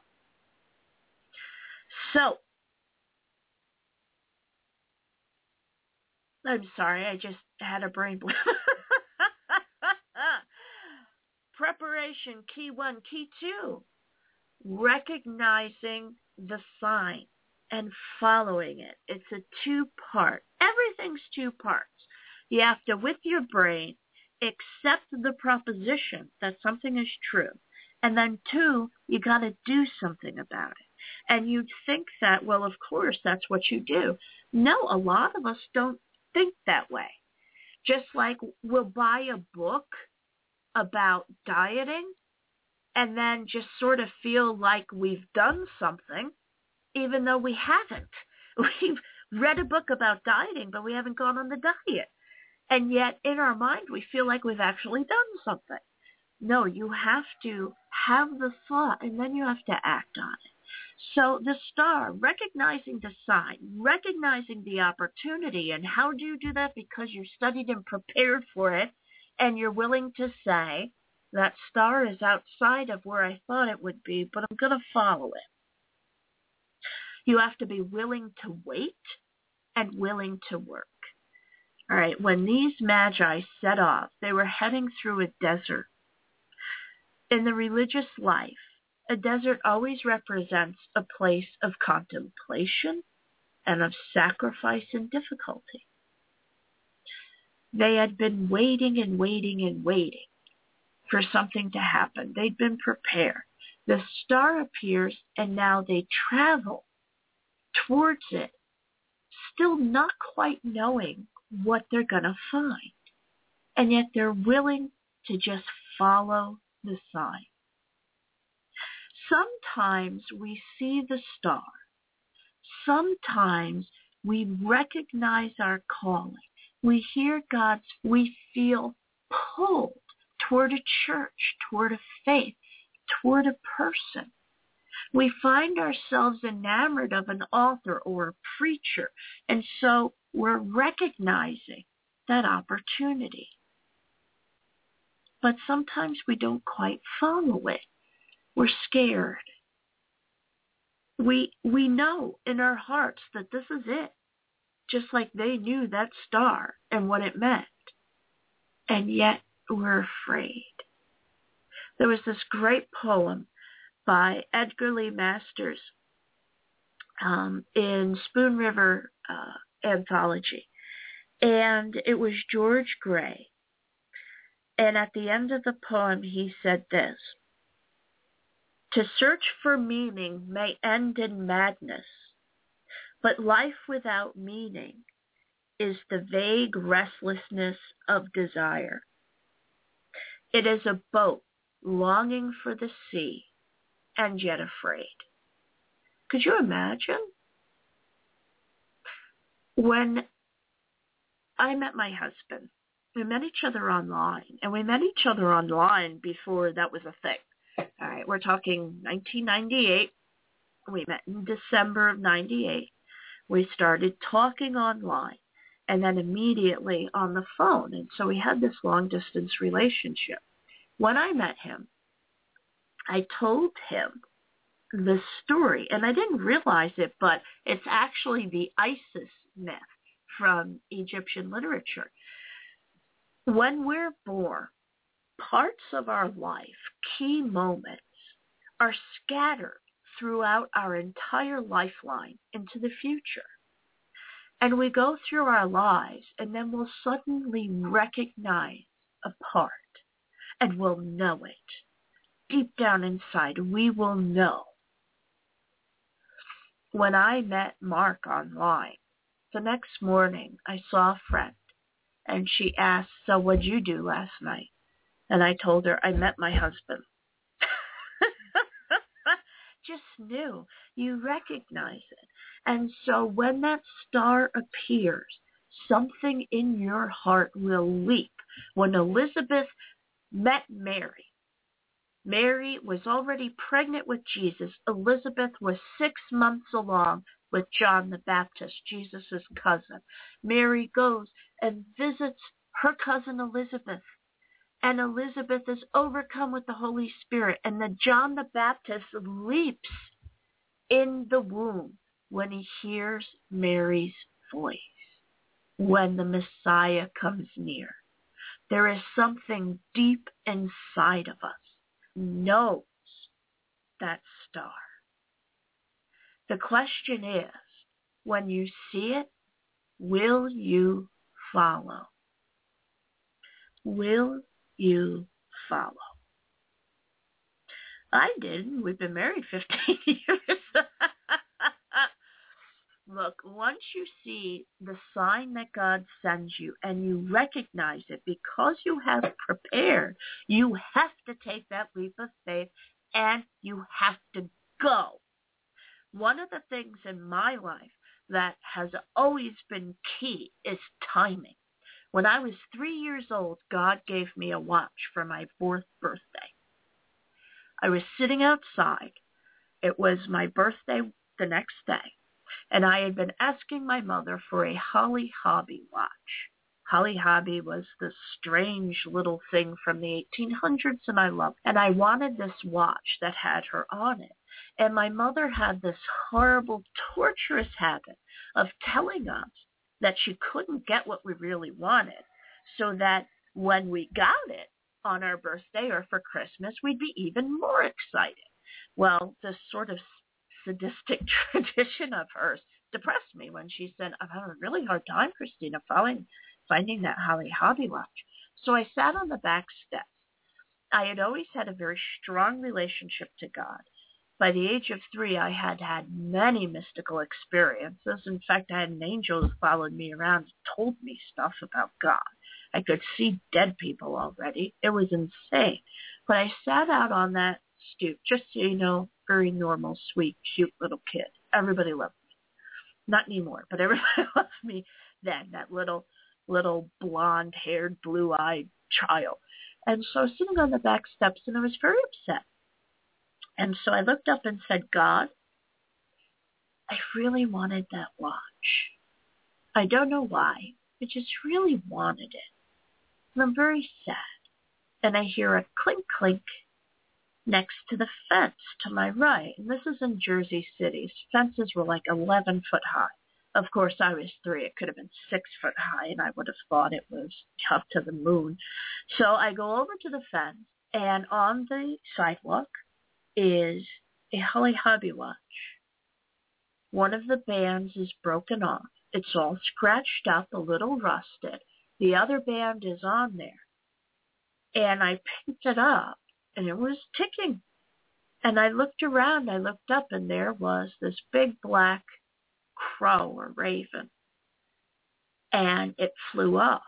So, I'm sorry, I just had a brain blip. Preparation, key 1. Key 2, recognizing the sign and following it. It's a 2-part. Everything's 2 parts. You have to, with your brain, accept the proposition that something is true. And then 2, you got to do something about it. And you'd think that, well, of course, that's what you do. No, a lot of us don't think that way. Just like we'll buy a book about dieting and then just sort of feel like we've done something, even though we haven't. We've read a book about dieting, but we haven't gone on the diet. And yet in our mind, we feel like we've actually done something. No, you have to have the thought and then you have to act on it. So the star, recognizing the sign, recognizing the opportunity. And how do you do that? Because you studied and prepared for it. And you're willing to say, that star is outside of where I thought it would be, but I'm going to follow it. You have to be willing to wait and willing to work. All right, when these magi set off, they were heading through a desert. In the religious life, a desert always represents a place of contemplation and of sacrifice and difficulty. They had been waiting and waiting and waiting for something to happen. They'd been prepared. The star appears, and now they travel towards it, still not quite knowing what they're going to find. And yet they're willing to just follow the sign. Sometimes we see the star. Sometimes we recognize our calling. We hear God's, we feel pulled toward a church, toward a faith, toward a person. We find ourselves enamored of an author or a preacher, and so we're recognizing that opportunity. But sometimes we don't quite follow it. We're scared. We know in our hearts that this is it. Just like they knew that star and what it meant. And yet we're afraid. There was this great poem by Edgar Lee Masters in Spoon River Anthology. And it was George Gray. And at the end of the poem, he said this: "To search for meaning may end in madness, but life without meaning is the vague restlessness of desire. It is a boat longing for the sea and yet afraid." Could you imagine? When I met my husband, we met each other online, and we met each other online before that was a thing. All right, we're talking 1998. We met in December of 98. We started talking online, and then immediately on the phone. And so we had this long-distance relationship. When I met him, I told him the story, and I didn't realize it, but it's actually the Isis myth from Egyptian literature. When we're born, parts of our life, key moments, are scattered throughout our entire lifeline into the future. And we go through our lives, and then we'll suddenly recognize a part, and we'll know it. Deep down inside, we will know. When I met Mark online, the next morning I saw a friend, and she asked, "So what'd you do last night?" And I told her, "I met my husband." Just knew. You recognize it. And so when that star appears, something in your heart will leap. When Elizabeth met Mary, Mary was already pregnant with Jesus. Elizabeth was 6 months along with John the Baptist, Jesus' cousin. Mary goes and visits her cousin Elizabeth. And Elizabeth is overcome with the Holy Spirit. And then John the Baptist leaps in the womb when he hears Mary's voice, when the Messiah comes near. There is something deep inside of us knows that star. The question is, when you see it, will you follow? Will you follow? I did. We've been married 15 years. Look, once you see the sign that God sends you and you recognize it, because you have prepared, you have to take that leap of faith and you have to go. One of the things in my life that has always been key is timing. When I was 3 years old, God gave me a watch for my 4th birthday. I was sitting outside. It was my birthday the next day. And I had been asking my mother for a Holly Hobbie watch. Holly Hobbie was this strange little thing from the 1800s, and I loved it. And I wanted this watch that had her on it. And my mother had this horrible, torturous habit of telling us that she couldn't get what we really wanted, so that when we got it on our birthday or for Christmas, we'd be even more excited. Well, this sort of sadistic tradition of hers depressed me when she said, "I'm having a really hard time, Christina, finding that Holly Hobbie watch." So I sat on the back steps. I had always had a very strong relationship to God. By the age of 3, I had had many mystical experiences. In fact, I had an angel who followed me around and told me stuff about God. I could see dead people already. It was insane. But I sat out on that stoop, just so you know, very normal, sweet, cute little kid. Everybody loved me. Not anymore, but everybody loved me then, that little blonde-haired, blue-eyed child. And so I was sitting on the back steps, and I was very upset. And so I looked up and said, "God, I really wanted that watch. I don't know why. I just really wanted it. And I'm very sad." And I hear a clink, clink next to the fence to my right. And this is in Jersey City. Fences were like 11 foot high. Of course, I was 3. It could have been 6 foot high, and I would have thought it was up to the moon. So I go over to the fence, and on the sidewalk is a Holly Hobbie watch. One of the bands is broken off. It's all scratched up, a little rusted. The other band is on there. And I picked it up, and it was ticking. And I looked around, I looked up, and there was this big black crow or raven. And it flew off.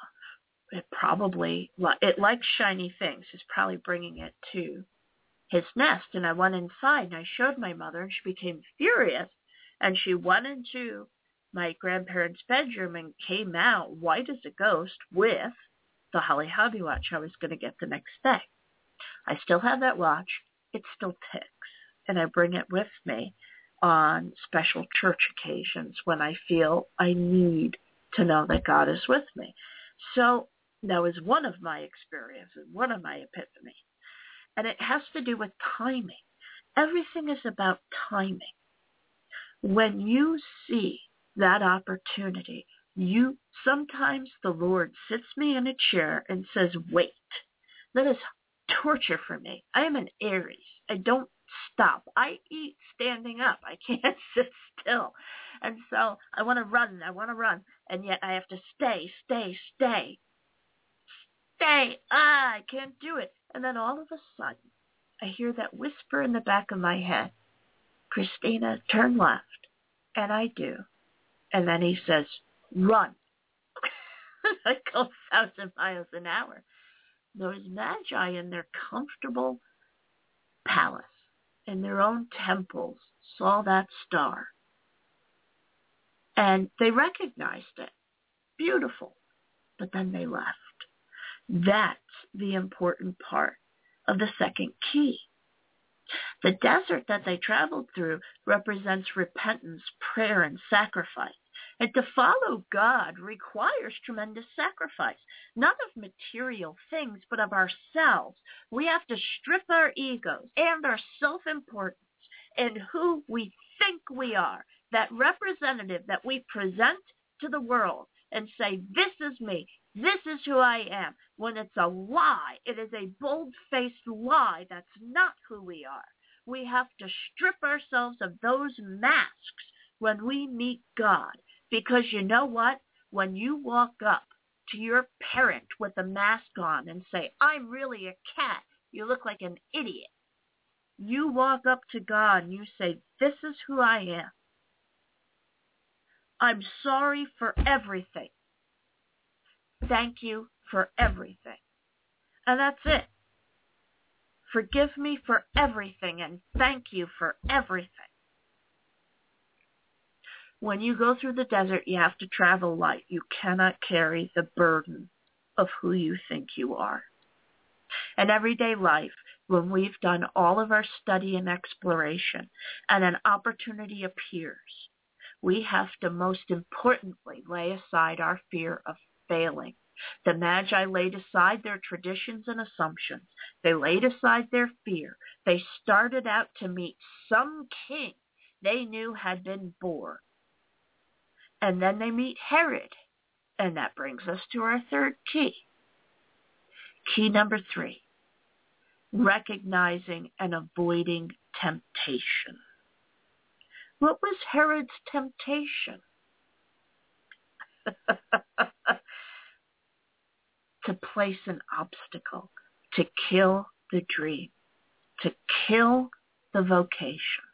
It likes shiny things. It's probably bringing it to his nest. And I went inside, and I showed my mother, and she became furious. And she went into my grandparents' bedroom and came out white as a ghost with the Holly Hobbie watch I was going to get the next day. I still have that watch. It still ticks. And I bring it with me on special church occasions when I feel I need to know that God is with me. So that was one of my experiences, one of my epiphanies. And it has to do with timing. Everything is about timing. When you see that opportunity, sometimes the Lord sits me in a chair and says, wait. That is torture for me. I am an Aries. I don't stop. I eat standing up. I can't sit still. And so I want to run. And yet I have to stay. I can't do it. And then all of a sudden, I hear that whisper in the back of my head, Christina, turn left. And I do. And then he says, run. I go 1,000 miles an hour. Those magi in their comfortable palace, in their own temples, saw that star. And they recognized it. Beautiful. But then they left. That's the important part of the second key. The desert that they traveled through represents repentance, prayer, and sacrifice. And to follow God requires tremendous sacrifice, not of material things, but of ourselves. We have to strip our egos and our self-importance and who we think we are, that representative that we present to the world and say, this is me, this is who I am, when it's a lie. It is a bold-faced lie. That's not who we are. We have to strip ourselves of those masks when we meet God. Because you know what? When you walk up to your parent with a mask on and say, I'm really a cat, you look like an idiot. You walk up to God and you say, this is who I am. I'm sorry for everything. Thank you for everything. And that's it. Forgive me for everything and thank you for everything. When you go through the desert, you have to travel light. You cannot carry the burden of who you think you are. In everyday life, when we've done all of our study and exploration and an opportunity appears, we have to most importantly lay aside our fear of failing. The Magi laid aside their traditions and assumptions. They laid aside their fear. They started out to meet some king they knew had been born. And then they meet Herod. And that brings us to our third key. Key number 3, recognizing and avoiding temptation. What was Herod's temptation? To place an obstacle, to kill the dream, to kill the vocation.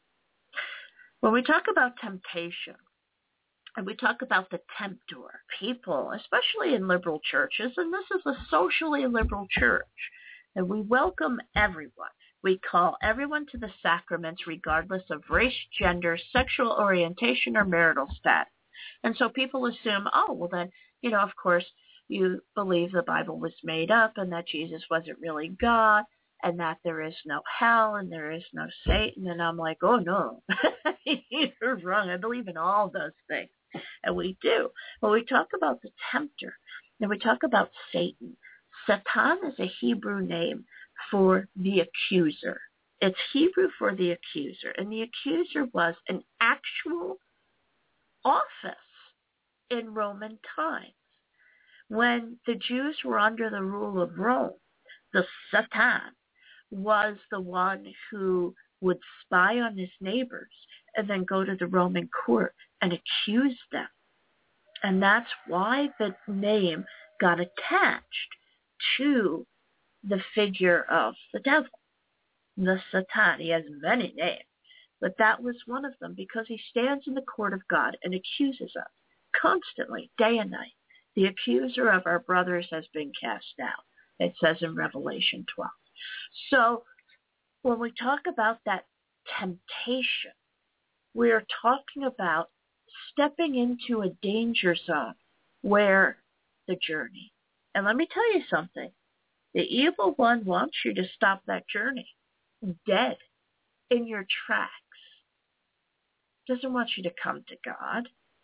When we talk about temptation, and we talk about the tempter, people, especially in liberal churches, and this is a socially liberal church, and we welcome everyone. We call everyone to the sacraments regardless of race, gender, sexual orientation, or marital status. And so people assume, oh, well then, of course, you believe the Bible was made up and that Jesus wasn't really God and that there is no hell and there is no Satan. And I'm like, oh, no, you're wrong. I believe in all those things. And we do. When we talk about the tempter and we talk about Satan, Satan is a Hebrew name for the accuser. It's Hebrew for the accuser. And the accuser was an actual office in Roman times. When the Jews were under the rule of Rome, the Satan was the one who would spy on his neighbors and then go to the Roman court and accuse them. And that's why the name got attached to the figure of the devil, the Satan. He has many names, but that was one of them because he stands in the court of God and accuses us constantly, day and night. The accuser of our brothers has been cast out, it says in Revelation 12. So when we talk about that temptation, we are talking about stepping into a danger zone where the journey. And let me tell you something. The evil one wants you to stop that journey dead in your tracks. Doesn't want you to come to God.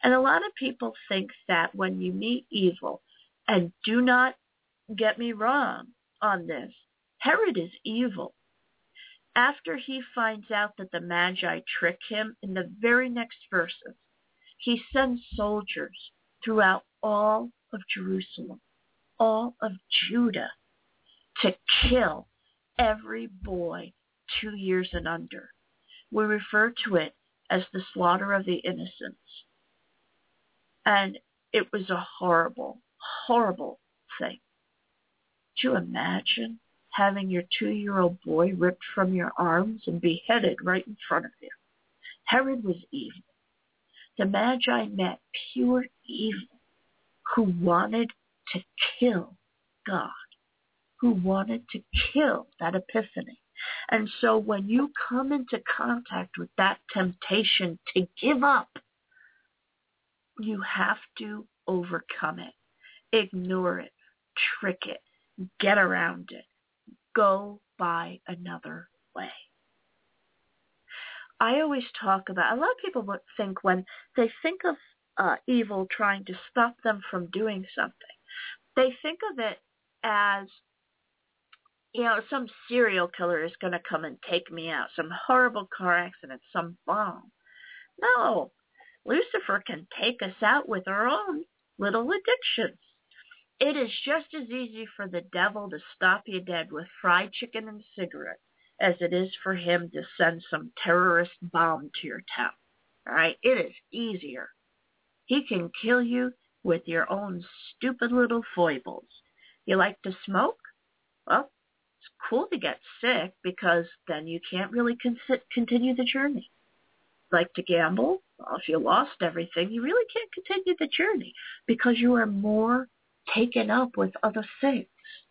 And a lot of people think that when you meet evil, and do not get me wrong on this, Herod is evil. After he finds out that the Magi trick him, in the very next verses, he sends soldiers throughout all of Jerusalem, all of Judah, to kill every boy 2 years and under. We refer to it as the slaughter of the innocents. And it was a horrible, horrible thing. Could you imagine having your 2-year-old boy ripped from your arms and beheaded right in front of you? Herod was evil. The Magi met pure evil who wanted to kill God, who wanted to kill that epiphany. And so when you come into contact with that temptation to give up, you have to overcome it, ignore it, trick it, get around it, go by another way. I always talk about, a lot of people would think when they think of evil trying to stop them from doing something, they think of it as, some serial killer is going to come and take me out, some horrible car accident, some bomb. No, Lucifer can take us out with our own little addictions. It is just as easy for the devil to stop you dead with fried chicken and cigarettes as it is for him to send some terrorist bomb to your town. All right? It is easier. He can kill you with your own stupid little foibles. You like to smoke? Well, it's cool to get sick because then you can't really continue the journey. Like to gamble? Well, if you lost everything, you really can't continue the journey because you are more taken up with other things.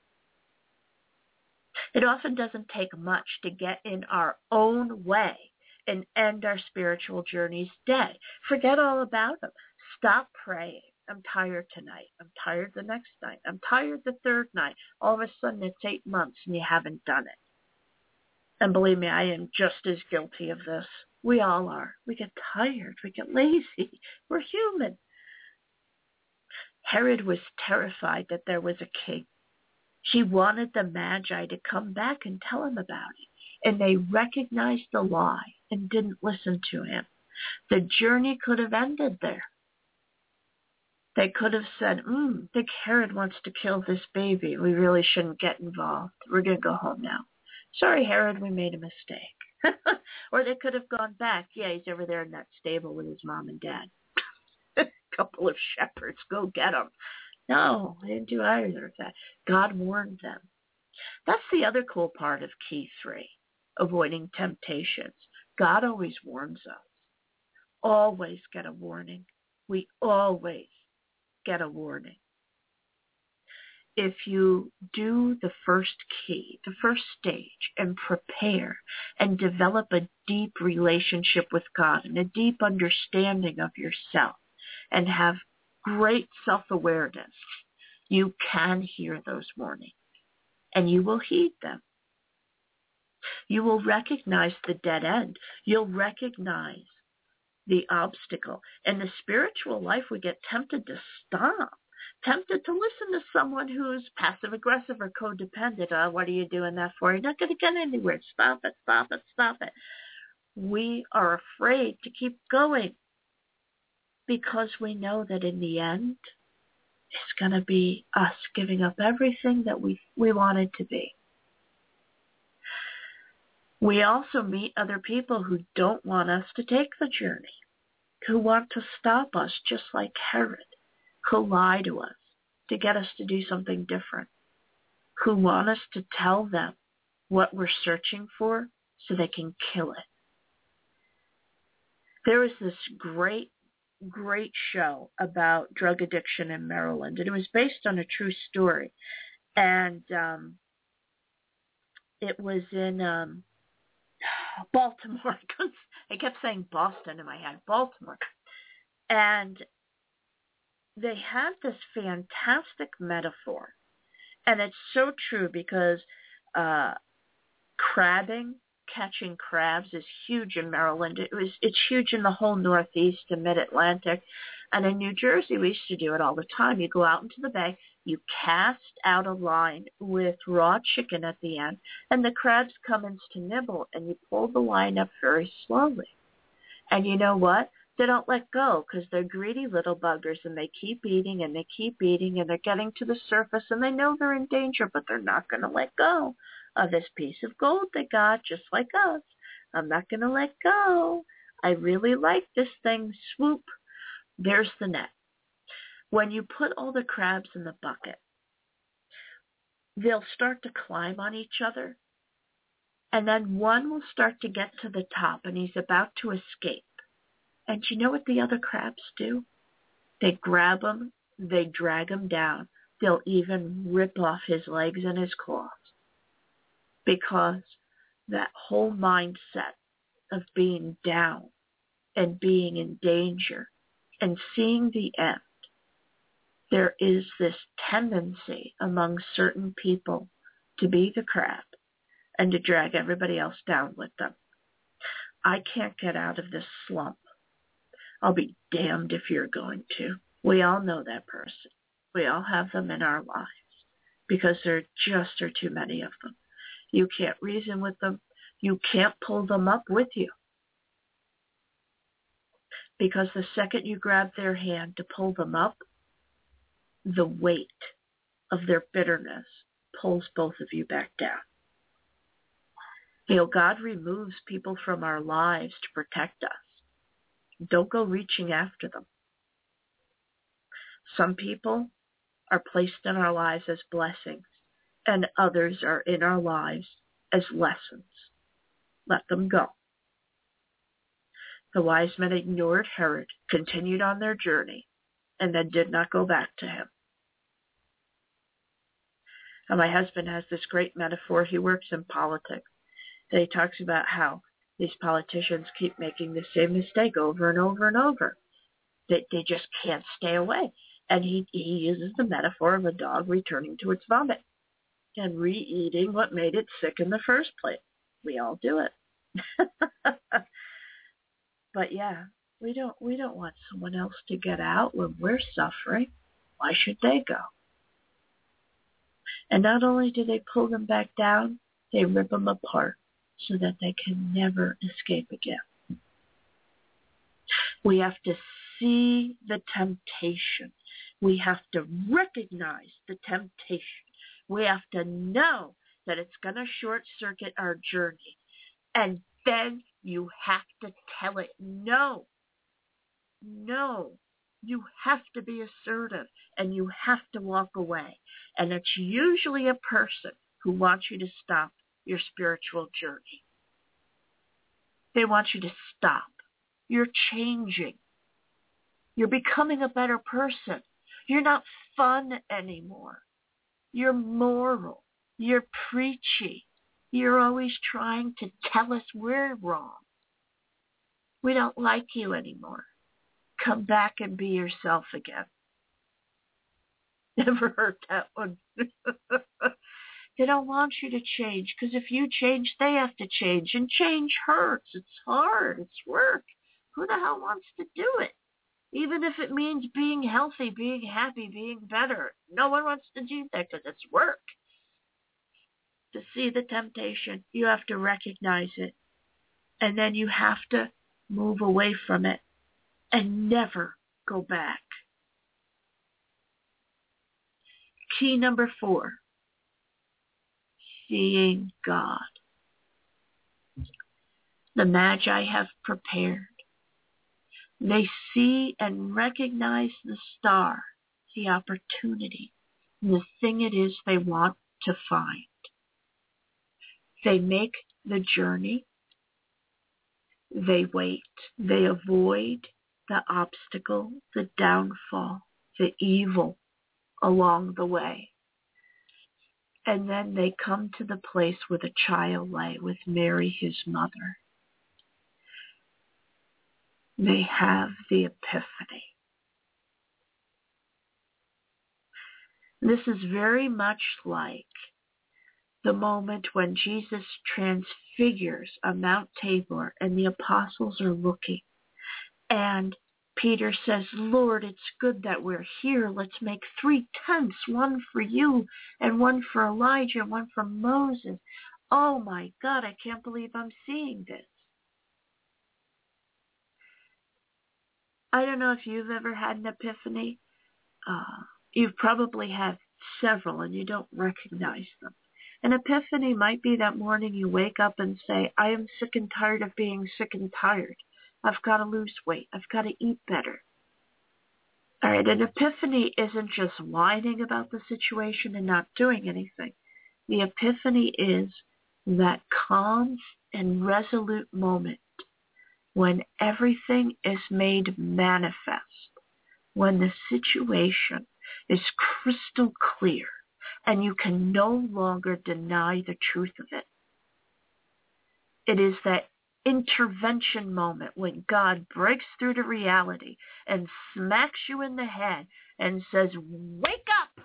It often doesn't take much to get in our own way and end our spiritual journey's day. Forget all about them. Stop praying. I'm tired tonight. I'm tired the next night. I'm tired the third night. All of a sudden it's 8 months and you haven't done it. And believe me, I am just as guilty of this. We all are. We get tired. We get lazy. We're human. Herod was terrified that there was a king. He wanted the Magi to come back and tell him about it. And they recognized the lie and didn't listen to him. The journey could have ended there. They could have said, I think Herod wants to kill this baby. We really shouldn't get involved. We're going to go home now. Sorry, Herod, we made a mistake. Or they could have gone back. Yeah, he's over there in that stable with his mom and dad. A couple of shepherds. Go get him. No, they didn't do either of that. God warned them. That's the other cool part of Key 3, avoiding temptations. God always warns us. Always get a warning. We always get a warning. If you do the first key, the first stage, and prepare and develop a deep relationship with God and a deep understanding of yourself and have great self-awareness, you can hear those warnings and you will heed them. You will recognize the dead end. You'll recognize the obstacle. In the spiritual life, we get tempted to stop, tempted to listen to someone who's passive-aggressive or codependent. What are you doing that for? You're not going to get anywhere. Stop it, stop it, stop it. We are afraid to keep going because we know that in the end, it's going to be us giving up everything that we wanted to be. We also meet other people who don't want us to take the journey, who want to stop us just like Herod, who lie to us to get us to do something different, who want us to tell them what we're searching for so they can kill it. There was this great show about drug addiction in Maryland, and it was based on a true story. And it was in Baltimore. I kept saying Boston in my head. Baltimore. And they had this fantastic metaphor. And it's so true because catching crabs is huge in Maryland. It's huge in the whole Northeast and Mid-Atlantic. And in New Jersey, we used to do it all the time. You go out into the bay, you cast out a line with raw chicken at the end, and the crabs come in to nibble, and you pull the line up very slowly. And you know what? They don't let go because they're greedy little buggers, and they keep eating, and they keep eating, and they're getting to the surface, and they know they're in danger, but they're not going to let go of this piece of gold they got, just like us. I'm not going to let go. I really like this thing. Swoop. There's the net. When you put all the crabs in the bucket, they'll start to climb on each other, and then one will start to get to the top, and he's about to escape. And you know what the other crabs do? They grab him, they drag him down. They'll even rip off his legs and his claws, because that whole mindset of being down and being in danger and seeing the end, there is this tendency among certain people to be the crab and to drag everybody else down with them. I can't get out of this slump. I'll be damned if you're going to. We all know that person. We all have them in our lives because there just are too many of them. You can't reason with them. You can't pull them up with you. Because the second you grab their hand to pull them up, the weight of their bitterness pulls both of you back down. You know, God removes people from our lives to protect us. Don't go reaching after them. Some people are placed in our lives as blessings, and others are in our lives as lessons. Let them go. The wise men ignored Herod, continued on their journey, and then did not go back to him. And my husband has this great metaphor. He works in politics. And he talks about how these politicians keep making the same mistake over and over and over. They just can't stay away. And he uses the metaphor of a dog returning to its vomit and re-eating what made it sick in the first place. We all do it. But yeah, we don't want someone else to get out when we're suffering. Why should they go? And not only do they pull them back down, they rip them apart so that they can never escape again. We have to see the temptation. We have to recognize the temptation. We have to know that it's going to short circuit our journey. And then you have to tell it no. No. You have to be assertive, and you have to walk away. And it's usually a person who wants you to stop your spiritual journey. They want you to stop. You're changing. You're becoming a better person. You're not fun anymore. You're moral. You're preachy. You're always trying to tell us we're wrong. We don't like you anymore. Come back and be yourself again. Never heard that one. They don't want you to change, because if you change, they have to change. And change hurts. It's hard. It's work. Who the hell wants to do it? Even if it means being healthy, being happy, being better. No one wants to do that because it's work. To see the temptation, you have to recognize it. And then you have to move away from it and never go back. Key number 4. Seeing God. The Magi have prepared. They see and recognize the star, the opportunity, the thing it is they want to find. They make the journey. They wait. They avoid the obstacle, the downfall, the evil along the way. And then they come to the place where the child lay with Mary, his mother. They have the epiphany. This is very much like the moment when Jesus transfigures on Mount Tabor and the apostles are looking. And Peter says, Lord, it's good that we're here. Let's make 3 tents, one for you and one for Elijah, one for Moses. Oh my God, I can't believe I'm seeing this. I don't know if you've ever had an epiphany. You've probably had several and you don't recognize them. An epiphany might be that morning you wake up and say, I am sick and tired of being sick and tired. I've got to lose weight. I've got to eat better. All right, an epiphany isn't just whining about the situation and not doing anything. The epiphany is that calm and resolute moment when everything is made manifest, when the situation is crystal clear and you can no longer deny the truth of it. It is that intervention moment when God breaks through to reality and smacks you in the head and says, wake up!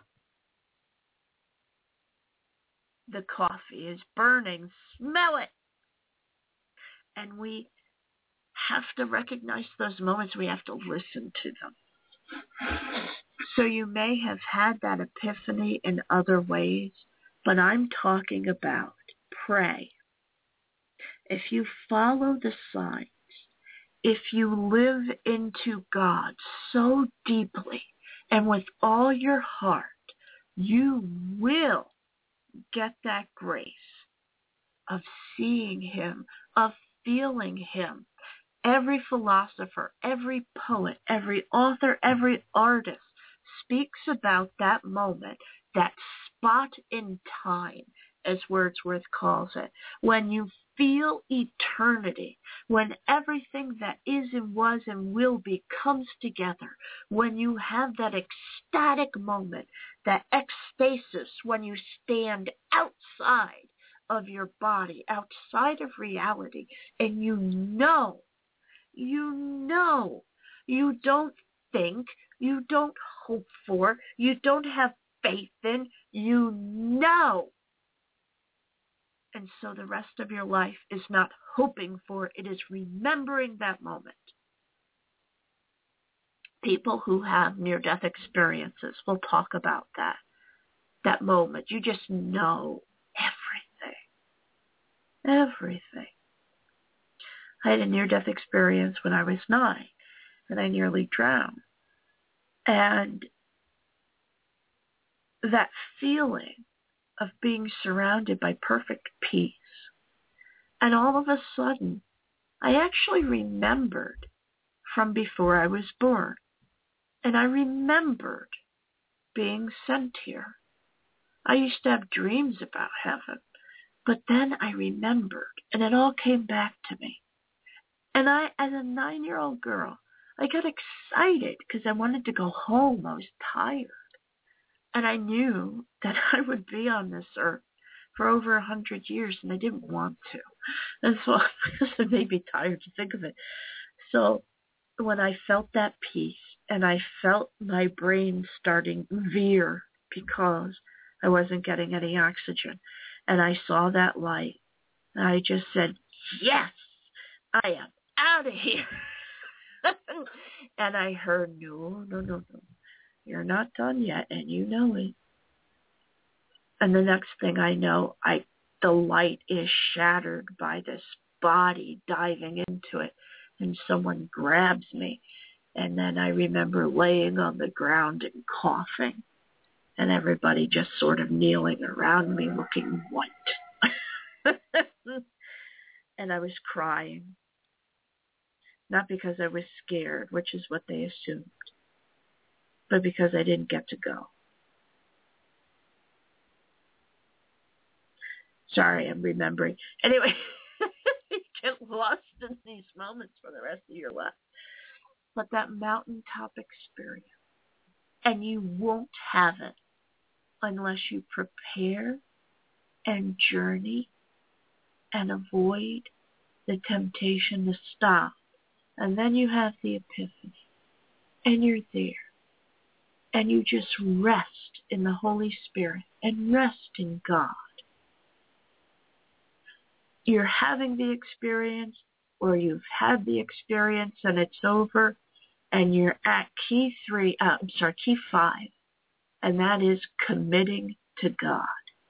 The coffee is burning. Smell it! And we have to recognize those moments. We have to listen to them. So you may have had that epiphany in other ways, but I'm talking about pray. If you follow the signs, if you live into God so deeply and with all your heart, you will get that grace of seeing Him, of feeling Him. Every philosopher, every poet, every author, every artist speaks about that moment, that spot in time, as Wordsworth calls it, when you feel eternity, when everything that is and was and will be comes together, when you have that ecstatic moment, that ecstasis, when you stand outside of your body, outside of reality, and you know, you don't think, you don't hope for, you don't have faith in, you know. And so the rest of your life is not hoping for, it is remembering that moment. People who have near-death experiences will talk about that moment. You just know everything. I had a near-death experience when I was 9, and I nearly drowned. And that feeling of being surrounded by perfect peace. And all of a sudden, I actually remembered from before I was born. And I remembered being sent here. I used to have dreams about heaven. But then I remembered, and it all came back to me. And I, as a 9-year-old girl, I got excited because I wanted to go home. I was tired. And I knew that I would be on this earth for over 100 years, and I didn't want to. And so it made me tired to think of it. So when I felt that peace, and I felt my brain starting to veer because I wasn't getting any oxygen, and I saw that light, and I just said, yes, I am out of here. And I heard, no. You're not done yet, and you know it. And the next thing I know, the light is shattered by this body diving into it, and someone grabs me. And then I remember laying on the ground and coughing, and everybody just sort of kneeling around me looking white. And I was crying. Not because I was scared, which is what they assumed, but because I didn't get to go. Sorry, I'm remembering. Anyway, you get lost in these moments for the rest of your life. But that mountaintop experience, and you won't have it unless you prepare and journey and avoid the temptation to stop. And then you have the epiphany, and you're there. And you just rest in the Holy Spirit and rest in God. You're having the experience, or you've had the experience and it's over, And you're at key 5, and that is committing to God.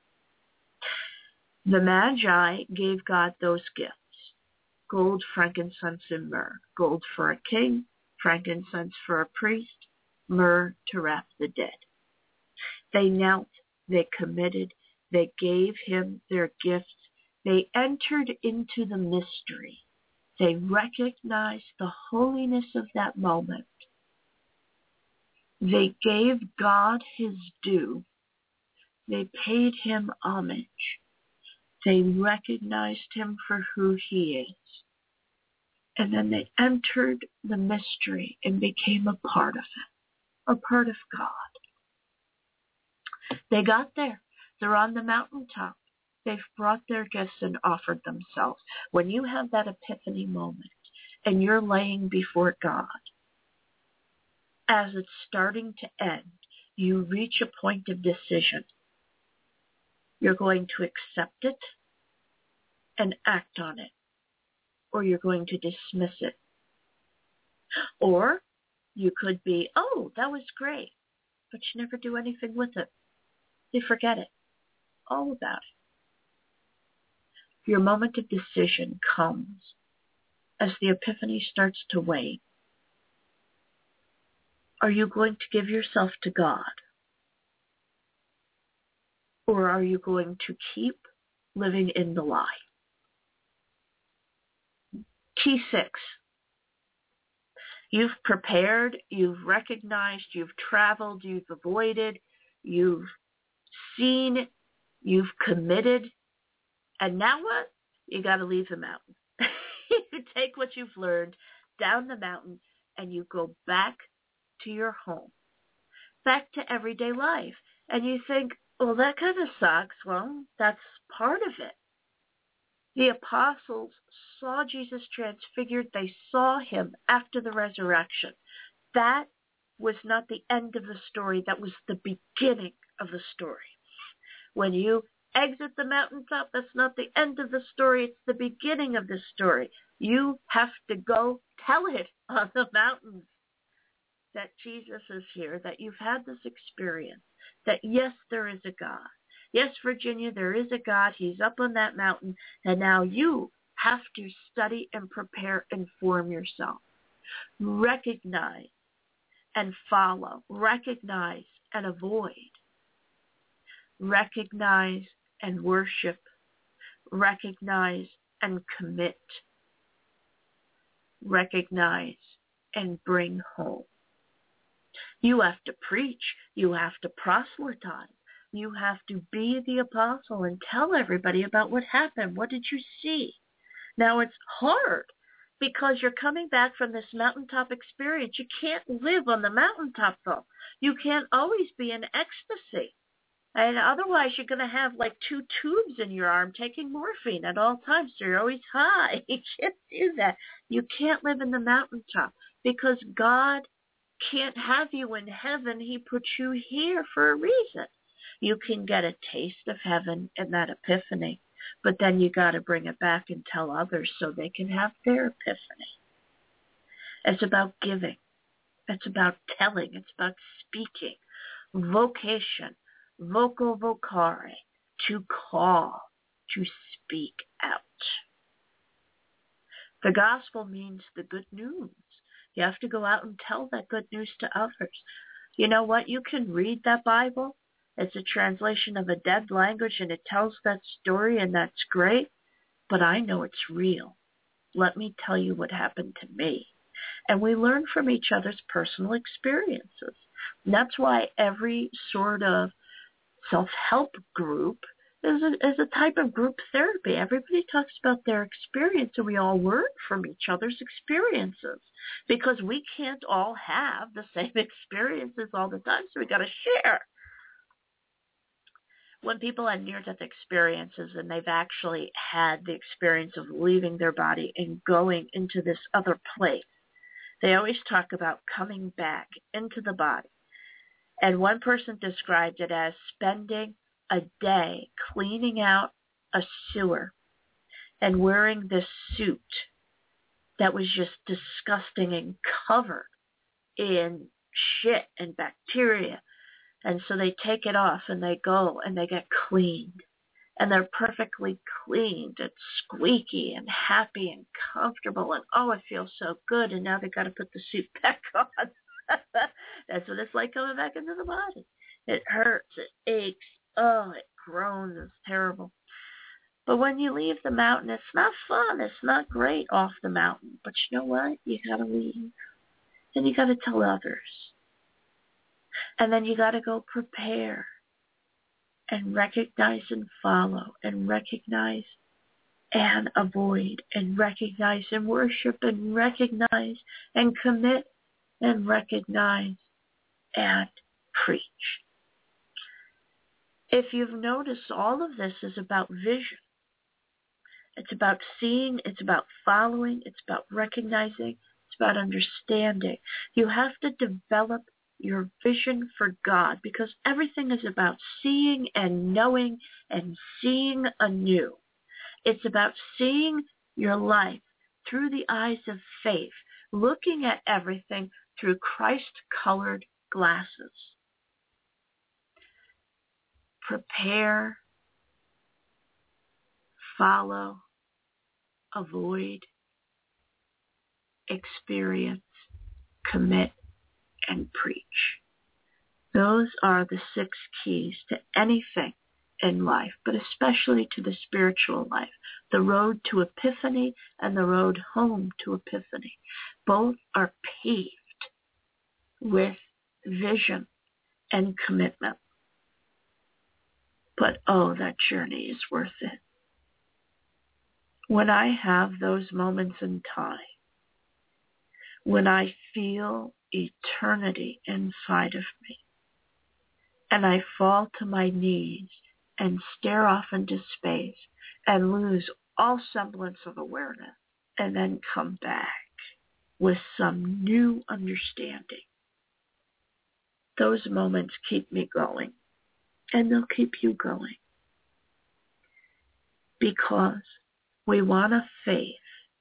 The Magi gave God those gifts: gold, frankincense, and myrrh. Gold for a king, frankincense for a priest, myrrh to wrap the dead. They knelt, they committed, they gave him their gifts, they entered into the mystery. They recognized the holiness of that moment. They gave God his due. They paid him homage. They recognized him for who he is. And then they entered the mystery and became a part of it, a part of God. They got there. They're on the mountaintop. They've brought their gifts and offered themselves. When you have that epiphany moment and you're laying before God, as it's starting to end, you reach a point of decision. You're going to accept it and act on it, or you're going to dismiss it. Or you could be, oh, that was great, but you never do anything with it. You forget it, all about it. Your moment of decision comes as the epiphany starts to wane. Are you going to give yourself to God? Or are you going to keep living in the lie? Key 6. You've prepared, you've recognized, you've traveled, you've avoided, you've seen, you've committed. And now what? You got to leave the mountain. You take what you've learned down the mountain and you go back to your home, back to everyday life. And you think, well, that kind of sucks. Well, that's part of it. The apostles saw Jesus transfigured. They saw him after the resurrection. That was not the end of the story. That was the beginning of the story. When you exit the mountaintop, that's not the end of the story. It's the beginning of the story. You have to go tell it on the mountains that Jesus is here, that you've had this experience, that yes, there is a God. Yes, Virginia, there is a God. He's up on that mountain. And now you have to study and prepare and form yourself. Recognize and follow. Recognize and avoid. Recognize and worship. Recognize and commit. Recognize and bring home. You have to preach. You have to proselytize. You have to be the apostle and tell everybody about what happened. What did you see? Now, it's hard because you're coming back from this mountaintop experience. You can't live on the mountaintop, though. You can't always be in ecstasy. And otherwise, you're going to have like 2 tubes in your arm taking morphine at all times. So you're always high. You can't do that. You can't live in the mountaintop because God can't have you in heaven. He put you here for a reason. You can get a taste of heaven in that epiphany, but then you got to bring it back and tell others so they can have their epiphany. It's about giving. It's about telling. It's about speaking. Vocation, vocal vocare, to call, to speak out. The gospel means the good news. You have to go out and tell that good news to others. You know what? You can read that Bible. It's a translation of a dead language, and it tells that story, and that's great. But I know it's real. Let me tell you what happened to me. And we learn from each other's personal experiences. And that's why every sort of self-help group is a type of group therapy. Everybody talks about their experience, and we all learn from each other's experiences because we can't all have the same experiences all the time, so we got to share. When people have near-death experiences and they've actually had the experience of leaving their body and going into this other place, they always talk about coming back into the body. And one person described it as spending a day cleaning out a sewer and wearing this suit that was just disgusting and covered in shit and bacteria. And so they take it off and they go and they get cleaned. And they're perfectly cleaned and squeaky and happy and comfortable. And, oh, it feels so good. And now they got to put the suit back on. That's what it's like coming back into the body. It hurts. It aches. Oh, it groans. It's terrible. But when you leave the mountain, it's not fun. It's not great off the mountain. But you know what? You got to leave. And you got to tell others. And then you got to go prepare and recognize and follow and recognize and avoid and recognize and worship and recognize and commit and recognize and preach. If you've noticed, all of this is about vision. It's about seeing, it's about following, it's about recognizing, it's about understanding. You have to develop your vision for God, because everything is about seeing and knowing and seeing anew. It's about seeing your life through the eyes of faith, looking at everything through Christ-colored glasses. Prepare, follow, avoid, experience, commit, and preach. Those are the 6 keys to anything in life, but especially to the spiritual life. The road to epiphany and the road home to epiphany. Both are paved with vision and commitment. But oh, that journey is worth it. When I have those moments in time, when I feel eternity inside of me, and I fall to my knees and stare off into space and lose all semblance of awareness, and then come back with some new understanding. Those moments keep me going, and they'll keep you going, because we want a faith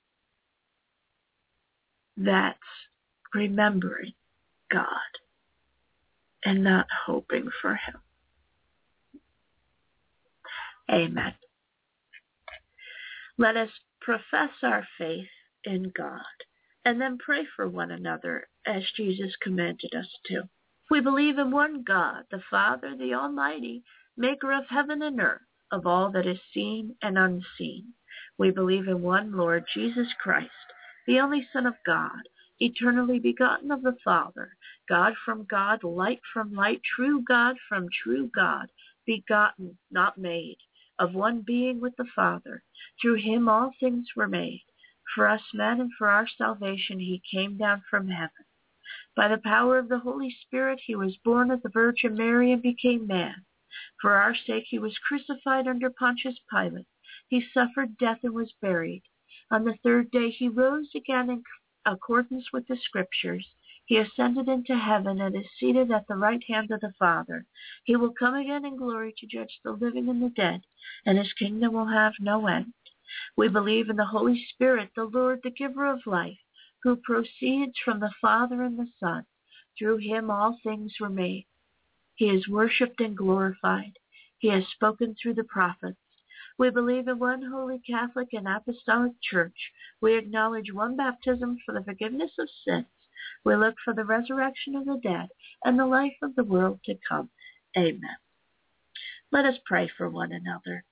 that's remembering God and not hoping for Him. Amen. Let us profess our faith in God and then pray for one another as Jesus commanded us to. We believe in one God, the Father, the Almighty, maker of heaven and earth, of all that is seen and unseen. We believe in one Lord Jesus Christ, the only Son of God, eternally begotten of the Father, God from God, light from light, true God from true God, begotten, not made, of one being with the Father. Through Him all things were made. For us men and for our salvation He came down from heaven. By the power of the Holy Spirit He was born of the Virgin Mary and became man. For our sake He was crucified under Pontius Pilate. He suffered death and was buried. On the 3rd day He rose again in accordance with the Scriptures. He ascended into heaven and is seated at the right hand of the Father. He will come again in glory to judge the living and the dead, and His kingdom will have no end. We believe in the Holy Spirit, the Lord, the giver of life, who proceeds from the Father and the Son. Through Him all things were made. He is worshipped and glorified. He has spoken through the prophets. We believe in one holy Catholic and Apostolic Church. We acknowledge one baptism for the forgiveness of sins. We look for the resurrection of the dead and the life of the world to come. Amen. Let us pray for one another.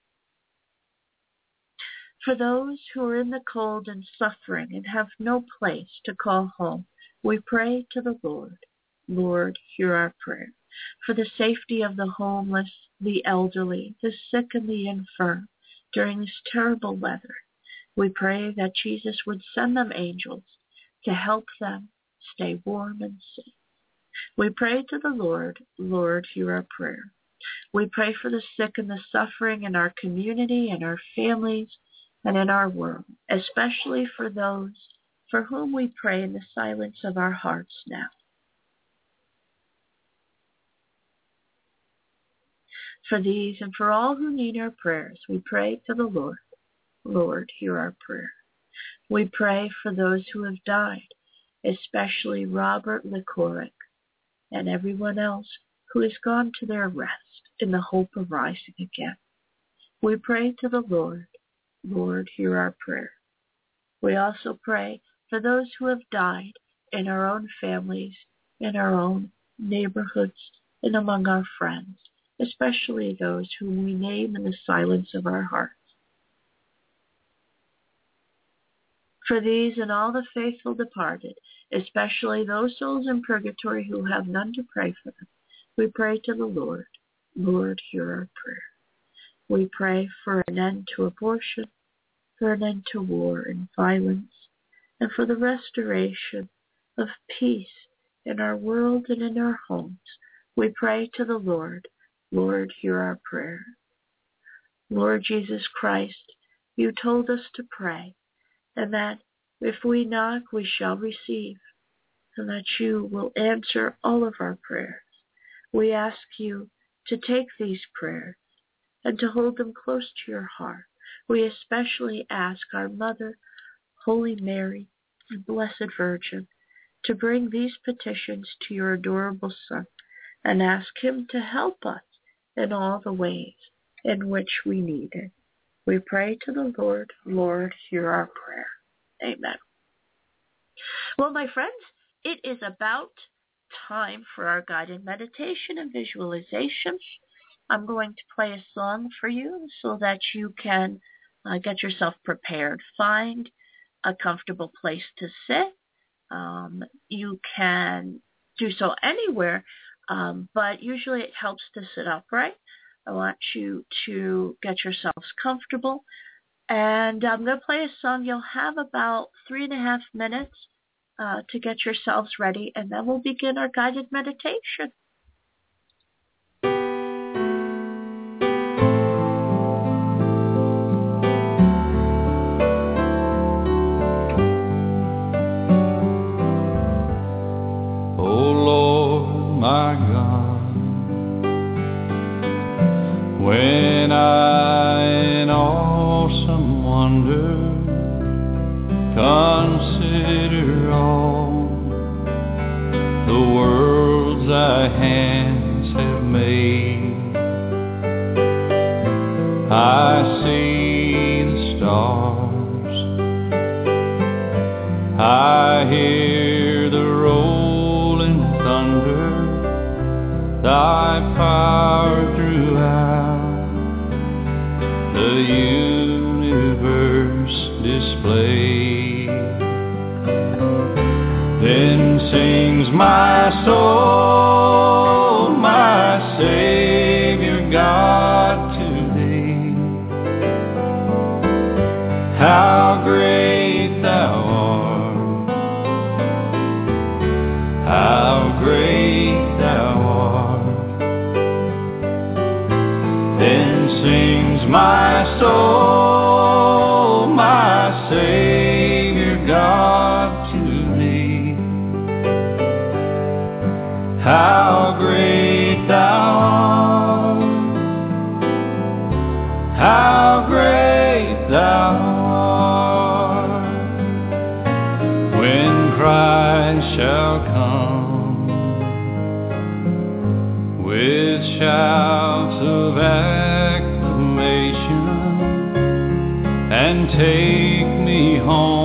For those who are in the cold and suffering and have no place to call home, we pray to the Lord. Lord, hear our prayer. For the safety of the homeless, the elderly, the sick, and the infirm during this terrible weather, we pray that Jesus would send them angels to help them stay warm and safe. We pray to the Lord. Lord, hear our prayer. We pray for the sick and the suffering in our community and our families and in our world, especially for those for whom we pray in the silence of our hearts now. For these and for all who need our prayers, we pray to the Lord. Lord, hear our prayer. We pray for those who have died especially Robert Licoric and everyone else who has gone to their rest in the hope of rising again. We pray to the Lord. Lord, hear our prayer. We also pray for those who have died in our own families, in our own neighborhoods, and among our friends, especially those whom we name in the silence of our hearts. For these and all the faithful departed, especially those souls in purgatory who have none to pray for them, we pray to the Lord. Lord, hear our prayer. We pray for an end to abortion, for an end to war and violence, and for the restoration of peace in our world and in our homes. We pray to the Lord. Lord, hear our prayer. Lord Jesus Christ, you told us to pray, and that if we knock, we shall receive, and that you will answer all of our prayers. We ask you to take these prayers and to hold them close to your heart. We especially ask our Mother, Holy Mary, and Blessed Virgin, to bring these petitions to your adorable Son and ask him to help us in all the ways in which we need it. We pray to the Lord. Lord, hear our prayer. Amen. Well, my friends, it is about time for our guided meditation and visualization. I'm going to play a song for you so that you can get yourself prepared. Find a comfortable place to sit. You can do so anywhere, but usually it helps to sit upright. I want you to get yourselves comfortable. And I'm going to play a song. You'll have about 3.5 minutes to get yourselves ready, and then we'll begin our guided meditation. Oh Lord, my God, when I in awesome wonder consider all the worlds thy hands have made, I see the stars, I hear the rolling thunder, thy power throughout the universe display. Then sings my soul, my Savior God to thee. How great thou art, how great thou art. Then sings my soul, my Savior God to thee. How great thou art, how great thou art. When Christ shall come with shouts of acclamation and take me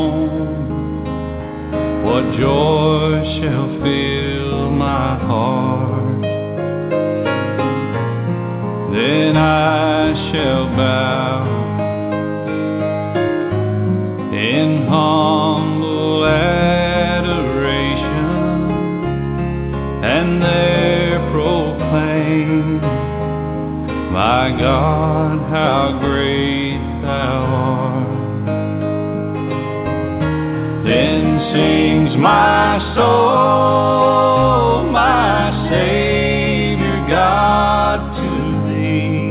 home, what joy shall fill my heart. Then I shall bow in humble adoration and there proclaim, my God, how great thou art. Then sings my soul, my Savior God to thee.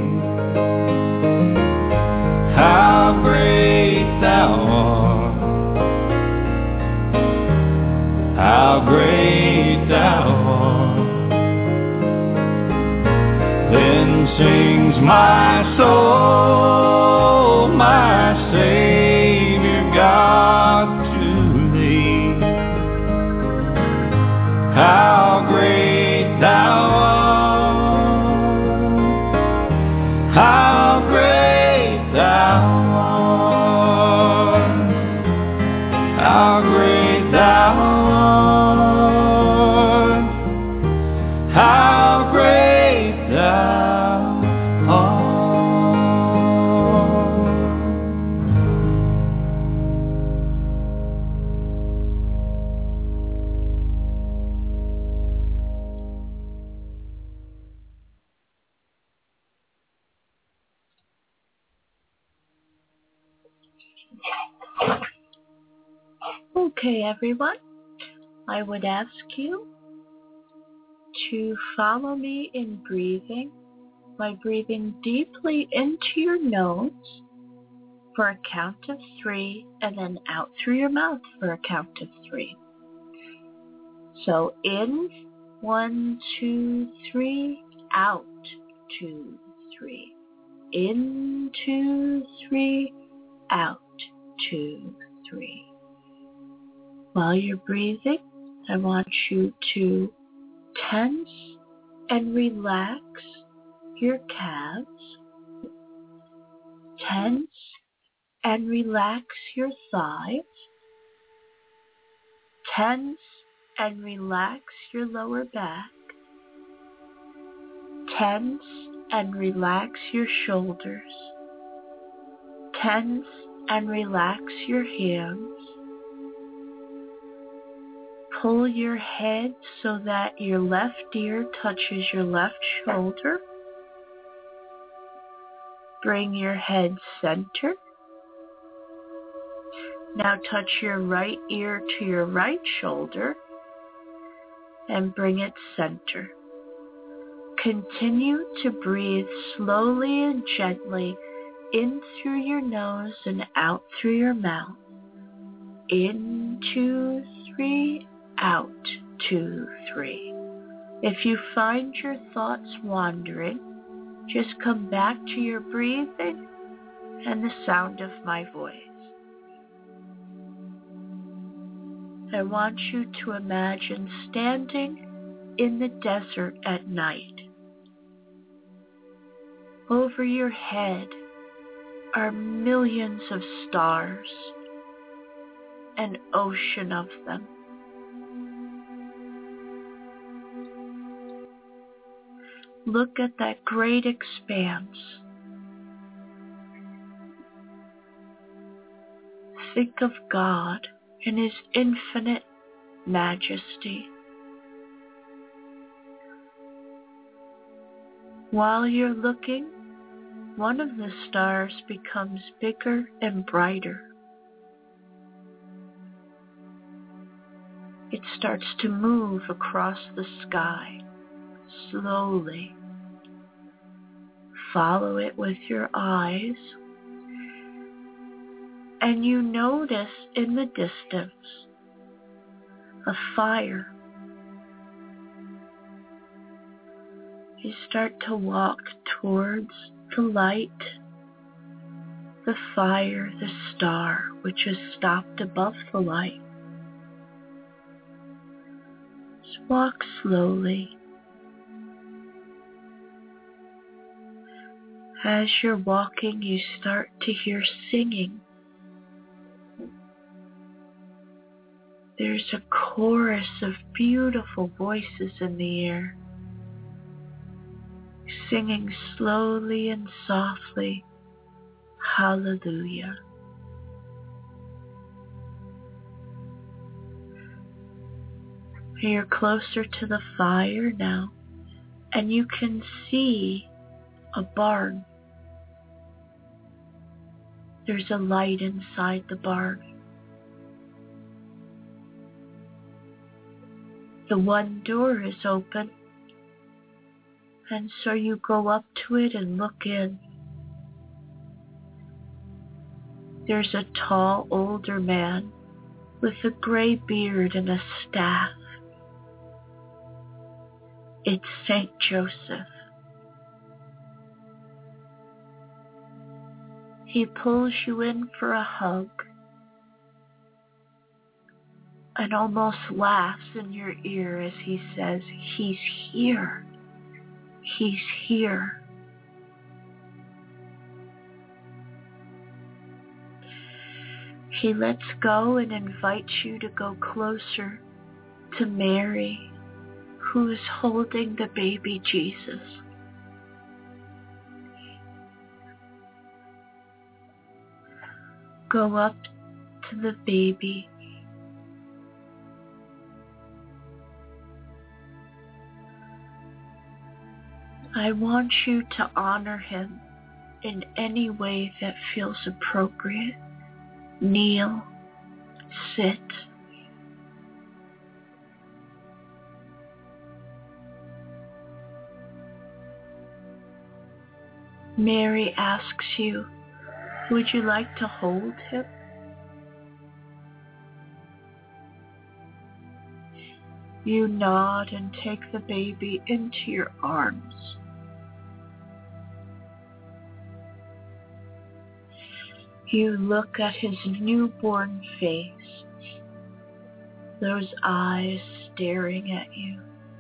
How great thou art, how great thou art. Then sings my soul, my Savior God to thee. Okay, everyone, I would ask you to follow me in breathing by breathing deeply into your nose for a count of 3 and then out through your mouth for a count of 3. So in, 1, 2, 3, out, 2, 3. In, 2, 3, out, 2, 3. While you're breathing, I want you to tense and relax your calves. Tense and relax your thighs. Tense and relax your lower back. Tense and relax your shoulders. Tense and relax your hands. Pull your head so that your left ear touches your left shoulder. Bring your head center. Now touch your right ear to your right shoulder and bring it center. Continue to breathe slowly and gently in through your nose and out through your mouth. In, 2, 3, out, 2, 3. If you find your thoughts wandering, just come back to your breathing and the sound of my voice. I want you to imagine standing in the desert at night. Over your head are millions of stars, an ocean of them. Look at that great expanse. Think of God in His infinite majesty. While you're looking, one of the stars becomes bigger and brighter. It starts to move across the sky, slowly. Follow it with your eyes, and you notice in the distance a fire. You start to walk towards the light, the fire, the star, which has stopped above the light. Just walk slowly. As you're walking, you start to hear singing. There's a chorus of beautiful voices in the air, singing slowly and softly, Hallelujah. You're closer to the fire now, and you can see a barn. There's a light inside the barn. The one door is open, and so you go up to it and look in. There's a tall, older man with a gray beard and a staff. It's Saint Joseph. He pulls you in for a hug and almost laughs in your ear as he says, "He's here. He's here." He lets go and invites you to go closer to Mary, who is holding the baby Jesus. Go up to the baby. I want you to honor him in any way that feels appropriate. Kneel, sit, Mary asks you, would you like to hold him? You nod and take the baby into your arms. You look at his newborn face, those eyes staring at you.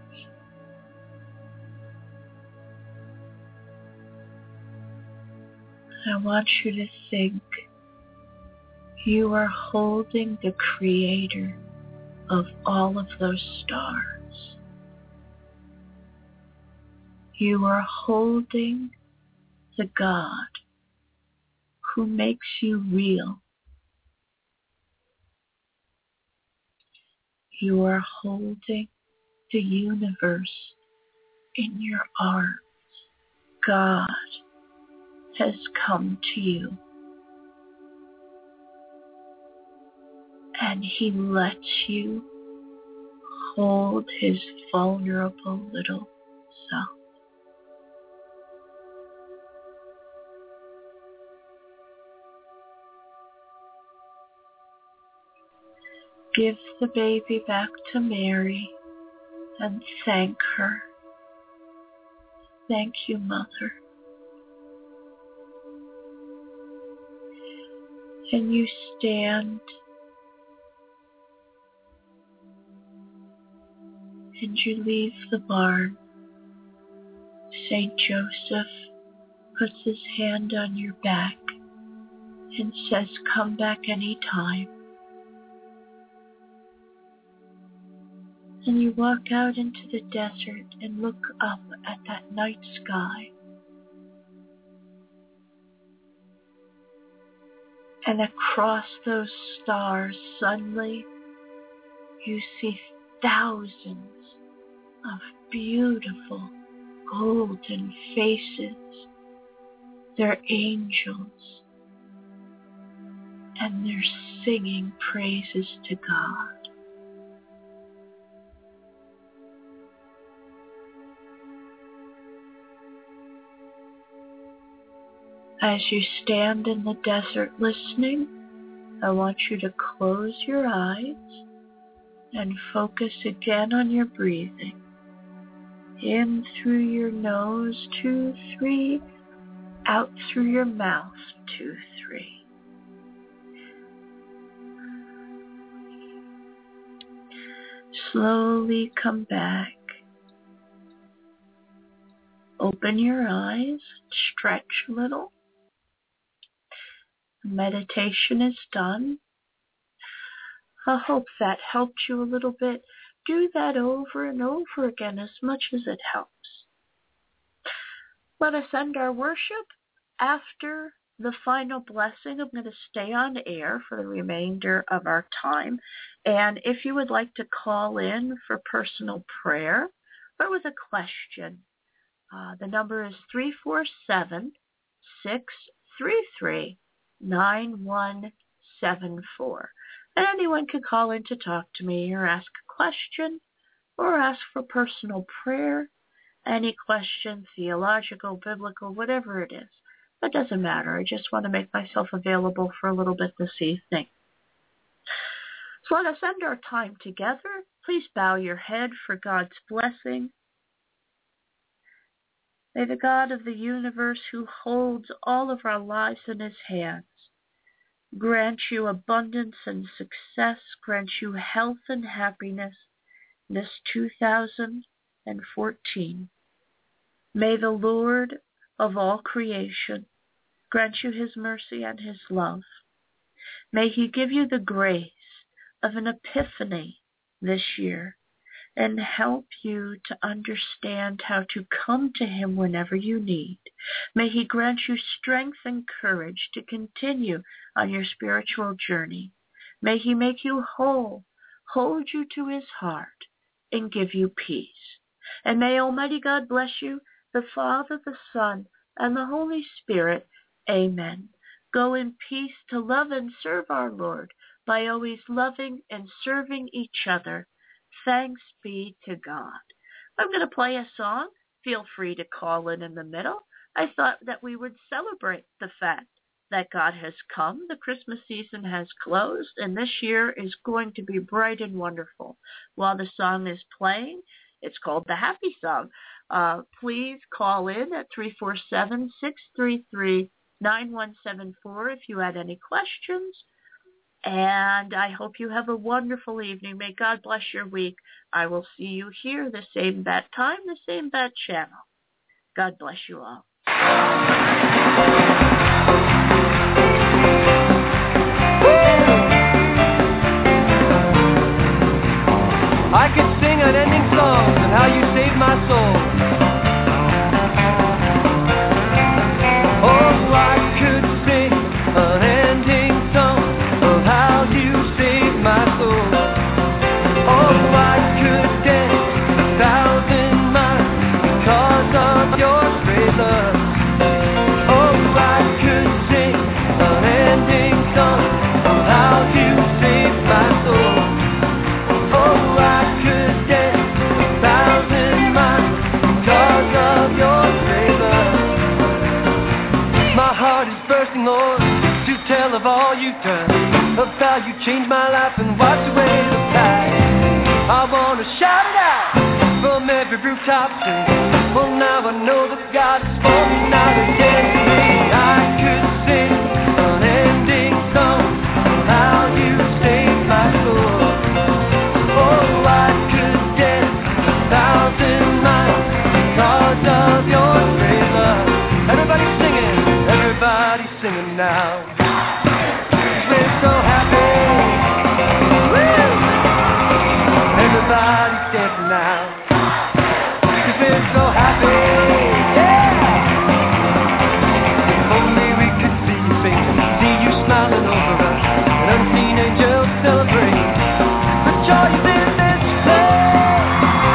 I want you to think you are holding the creator of all of those stars. You are holding the God who makes you real. You are holding the universe in your arms. God has come to you, and he lets you hold his vulnerable little self. Give the baby back to Mary and thank her. Thank you, Mother. And you stand and you leave the barn. Saint Joseph puts his hand on your back and says, come back any time. And you walk out into the desert and look up at that night sky. And across those stars, suddenly, you see thousands of beautiful golden faces. They're angels. And they're singing praises to God. As you stand in the desert listening, I want you to close your eyes and focus again on your breathing. In through your nose, 2, 3. Out through your mouth, 2, 3. Slowly come back. Open your eyes, stretch a little. Meditation is done. I hope that helped you a little bit. Do that over and over again as much as it helps. Let us end our worship. After the final blessing, I'm going to stay on air for the remainder of our time. And if you would like to call in for personal prayer or with a question, the number is 347-633-9174. And anyone can call in to talk to me or ask a question or ask for personal prayer. Any question, theological, biblical, whatever it is. It doesn't matter. I just want to make myself available for a little bit this evening. So let us end our time together. Please bow your head for God's blessing. May the God of the universe, who holds all of our lives in his hands, grant you abundance and success, grant you health and happiness this 2014. May the Lord of all creation grant you his mercy and his love. May he give you the grace of an epiphany this year and help you to understand how to come to him whenever you need. May he grant you strength and courage to continue on your spiritual journey. May he make you whole, hold you to his heart, and give you peace. And may Almighty God bless you, the Father, the Son, and the Holy Spirit. Amen. Go in peace to love and serve our Lord by always loving and serving each other. Thanks be to God. I'm going to play a song. Feel free to call in the middle. I thought that we would celebrate the fact that God has come, the Christmas season has closed, and this year is going to be bright and wonderful. While the song is playing, it's called the Happy Song. Please call in at 347-633-9174 if you had any questions. And I hope you have a wonderful evening. May God bless your week. I will see you here the same bat time, the same bat channel. God bless you all. I could sing unending songs of how you saved my soul. Oh, I could sing unending songs of how you saved my soul. Oh, I could dance 1,000 miles because of your great love. Oh, I could sing unending songs of how you saved my soul. Oh, I could dance 1,000 miles because of your great love. My heart is bursting, Lord, to tell of all you've done, of how you changed my life and wiped away the past. I want to shout it out from every rooftop sing. Well, now I know that God is for me, not against me. I could sing unending songs of how you saved my soul. Oh, I could dance 1,000 miles because of your great love. Everybody singing now. 'Cause we're so happy. Woo! Everybody's dancing now. 'Cause we're so happy. Yeah! If only we could see your face, see you smiling over us, an unseen angel celebrate. The joy is in this place.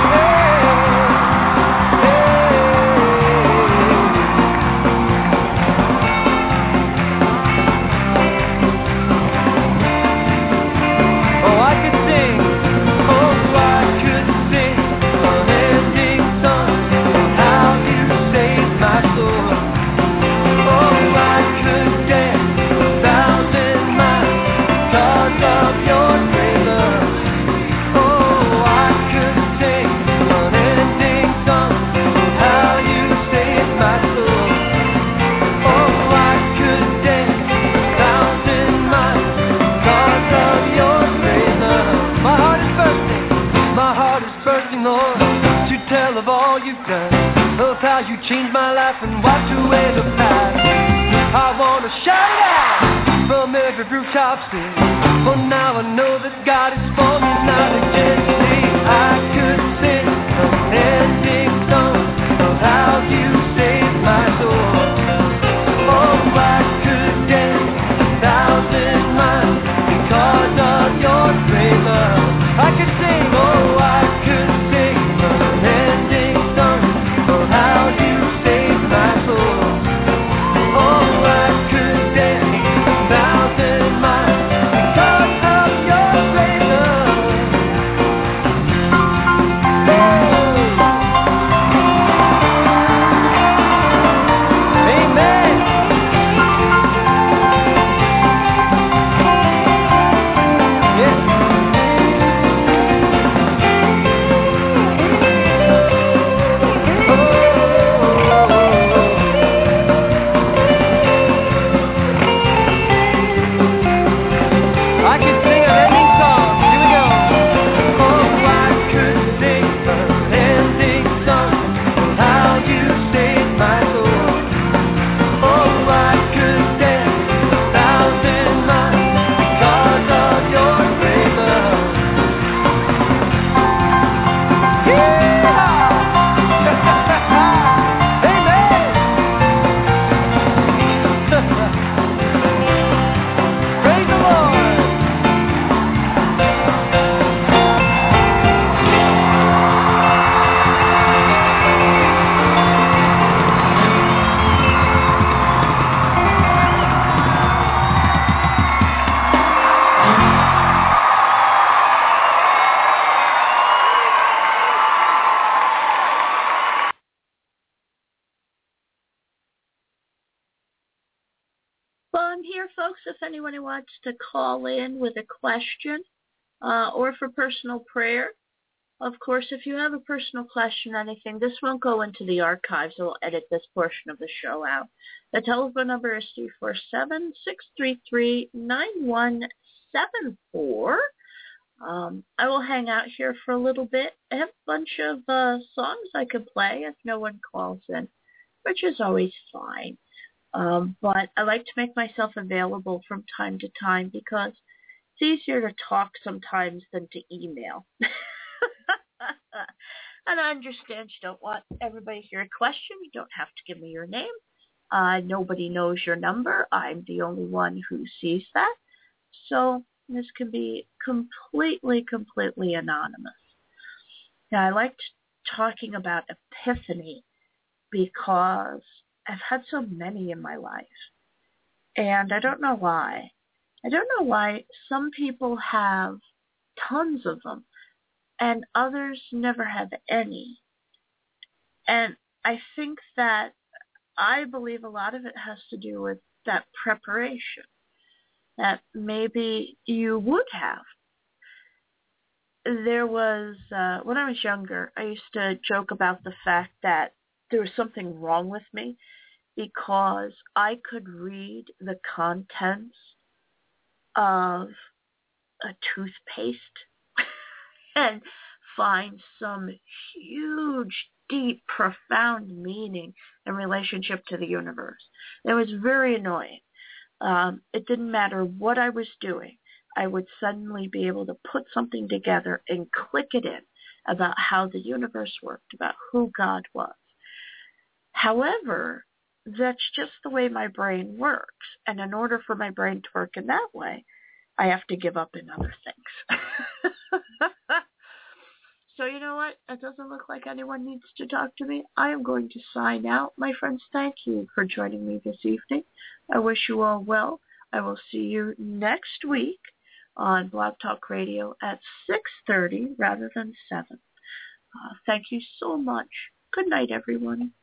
Oh, I could sing. Oh, I could sing unending songs of how you saved my soul. Oh, I could dance 1,000 miles because of your great love. Oh, I could sing unending songs of how you saved my soul. Oh, I could dance 1,000 miles because of your great love. My heart is bursting, Lord, to tell of all you've done, of how you changed my life and wiped away the past. I want to shout it out from every rooftop sing. For now I know that God is for me, not against me. I could sing unending songs of how you saved my soul. Oh, I could dance 1,000 miles because of your great love. I could sing, oh, I could sing unending songs of how you saved my soul. Oh, I could dance 1,000 miles if anyone wants to call in with a question or for personal prayer. Of course, if you have a personal question or anything, this won't go into the archives. We'll edit this portion of the show out. The telephone number is 347-633-9174. I will hang out here for a little bit. I have a bunch of songs I could play if no one calls in, which is always fine. But I like to make myself available from time to time because it's easier to talk sometimes than to email. And I understand you don't want everybody to hear a question. You don't have to give me your name. Nobody knows your number. I'm the only one who sees that. So this can be completely anonymous. Now, I liked talking about Epiphany because I've had so many in my life. And I don't know why. I don't know why some people have tons of them and others never have any. And I think that I believe a lot of it has to do with that preparation that maybe you would have. There was, when I was younger, I used to joke about the fact that there was something wrong with me because I could read the contents of a toothpaste and find some huge, deep, profound meaning in relationship to the universe. It was very annoying. It didn't matter what I was doing. I would suddenly be able to put something together and click it in about how the universe worked, about who God was. However, that's just the way my brain works. And in order for my brain to work in that way, I have to give up in other things. So you know what? It doesn't look like anyone needs to talk to me. I am going to sign out. My friends, thank you for joining me this evening. I wish you all well. I will see you next week on Blog Talk Radio at 6:30 rather than 7. Thank you so much. Good night, everyone.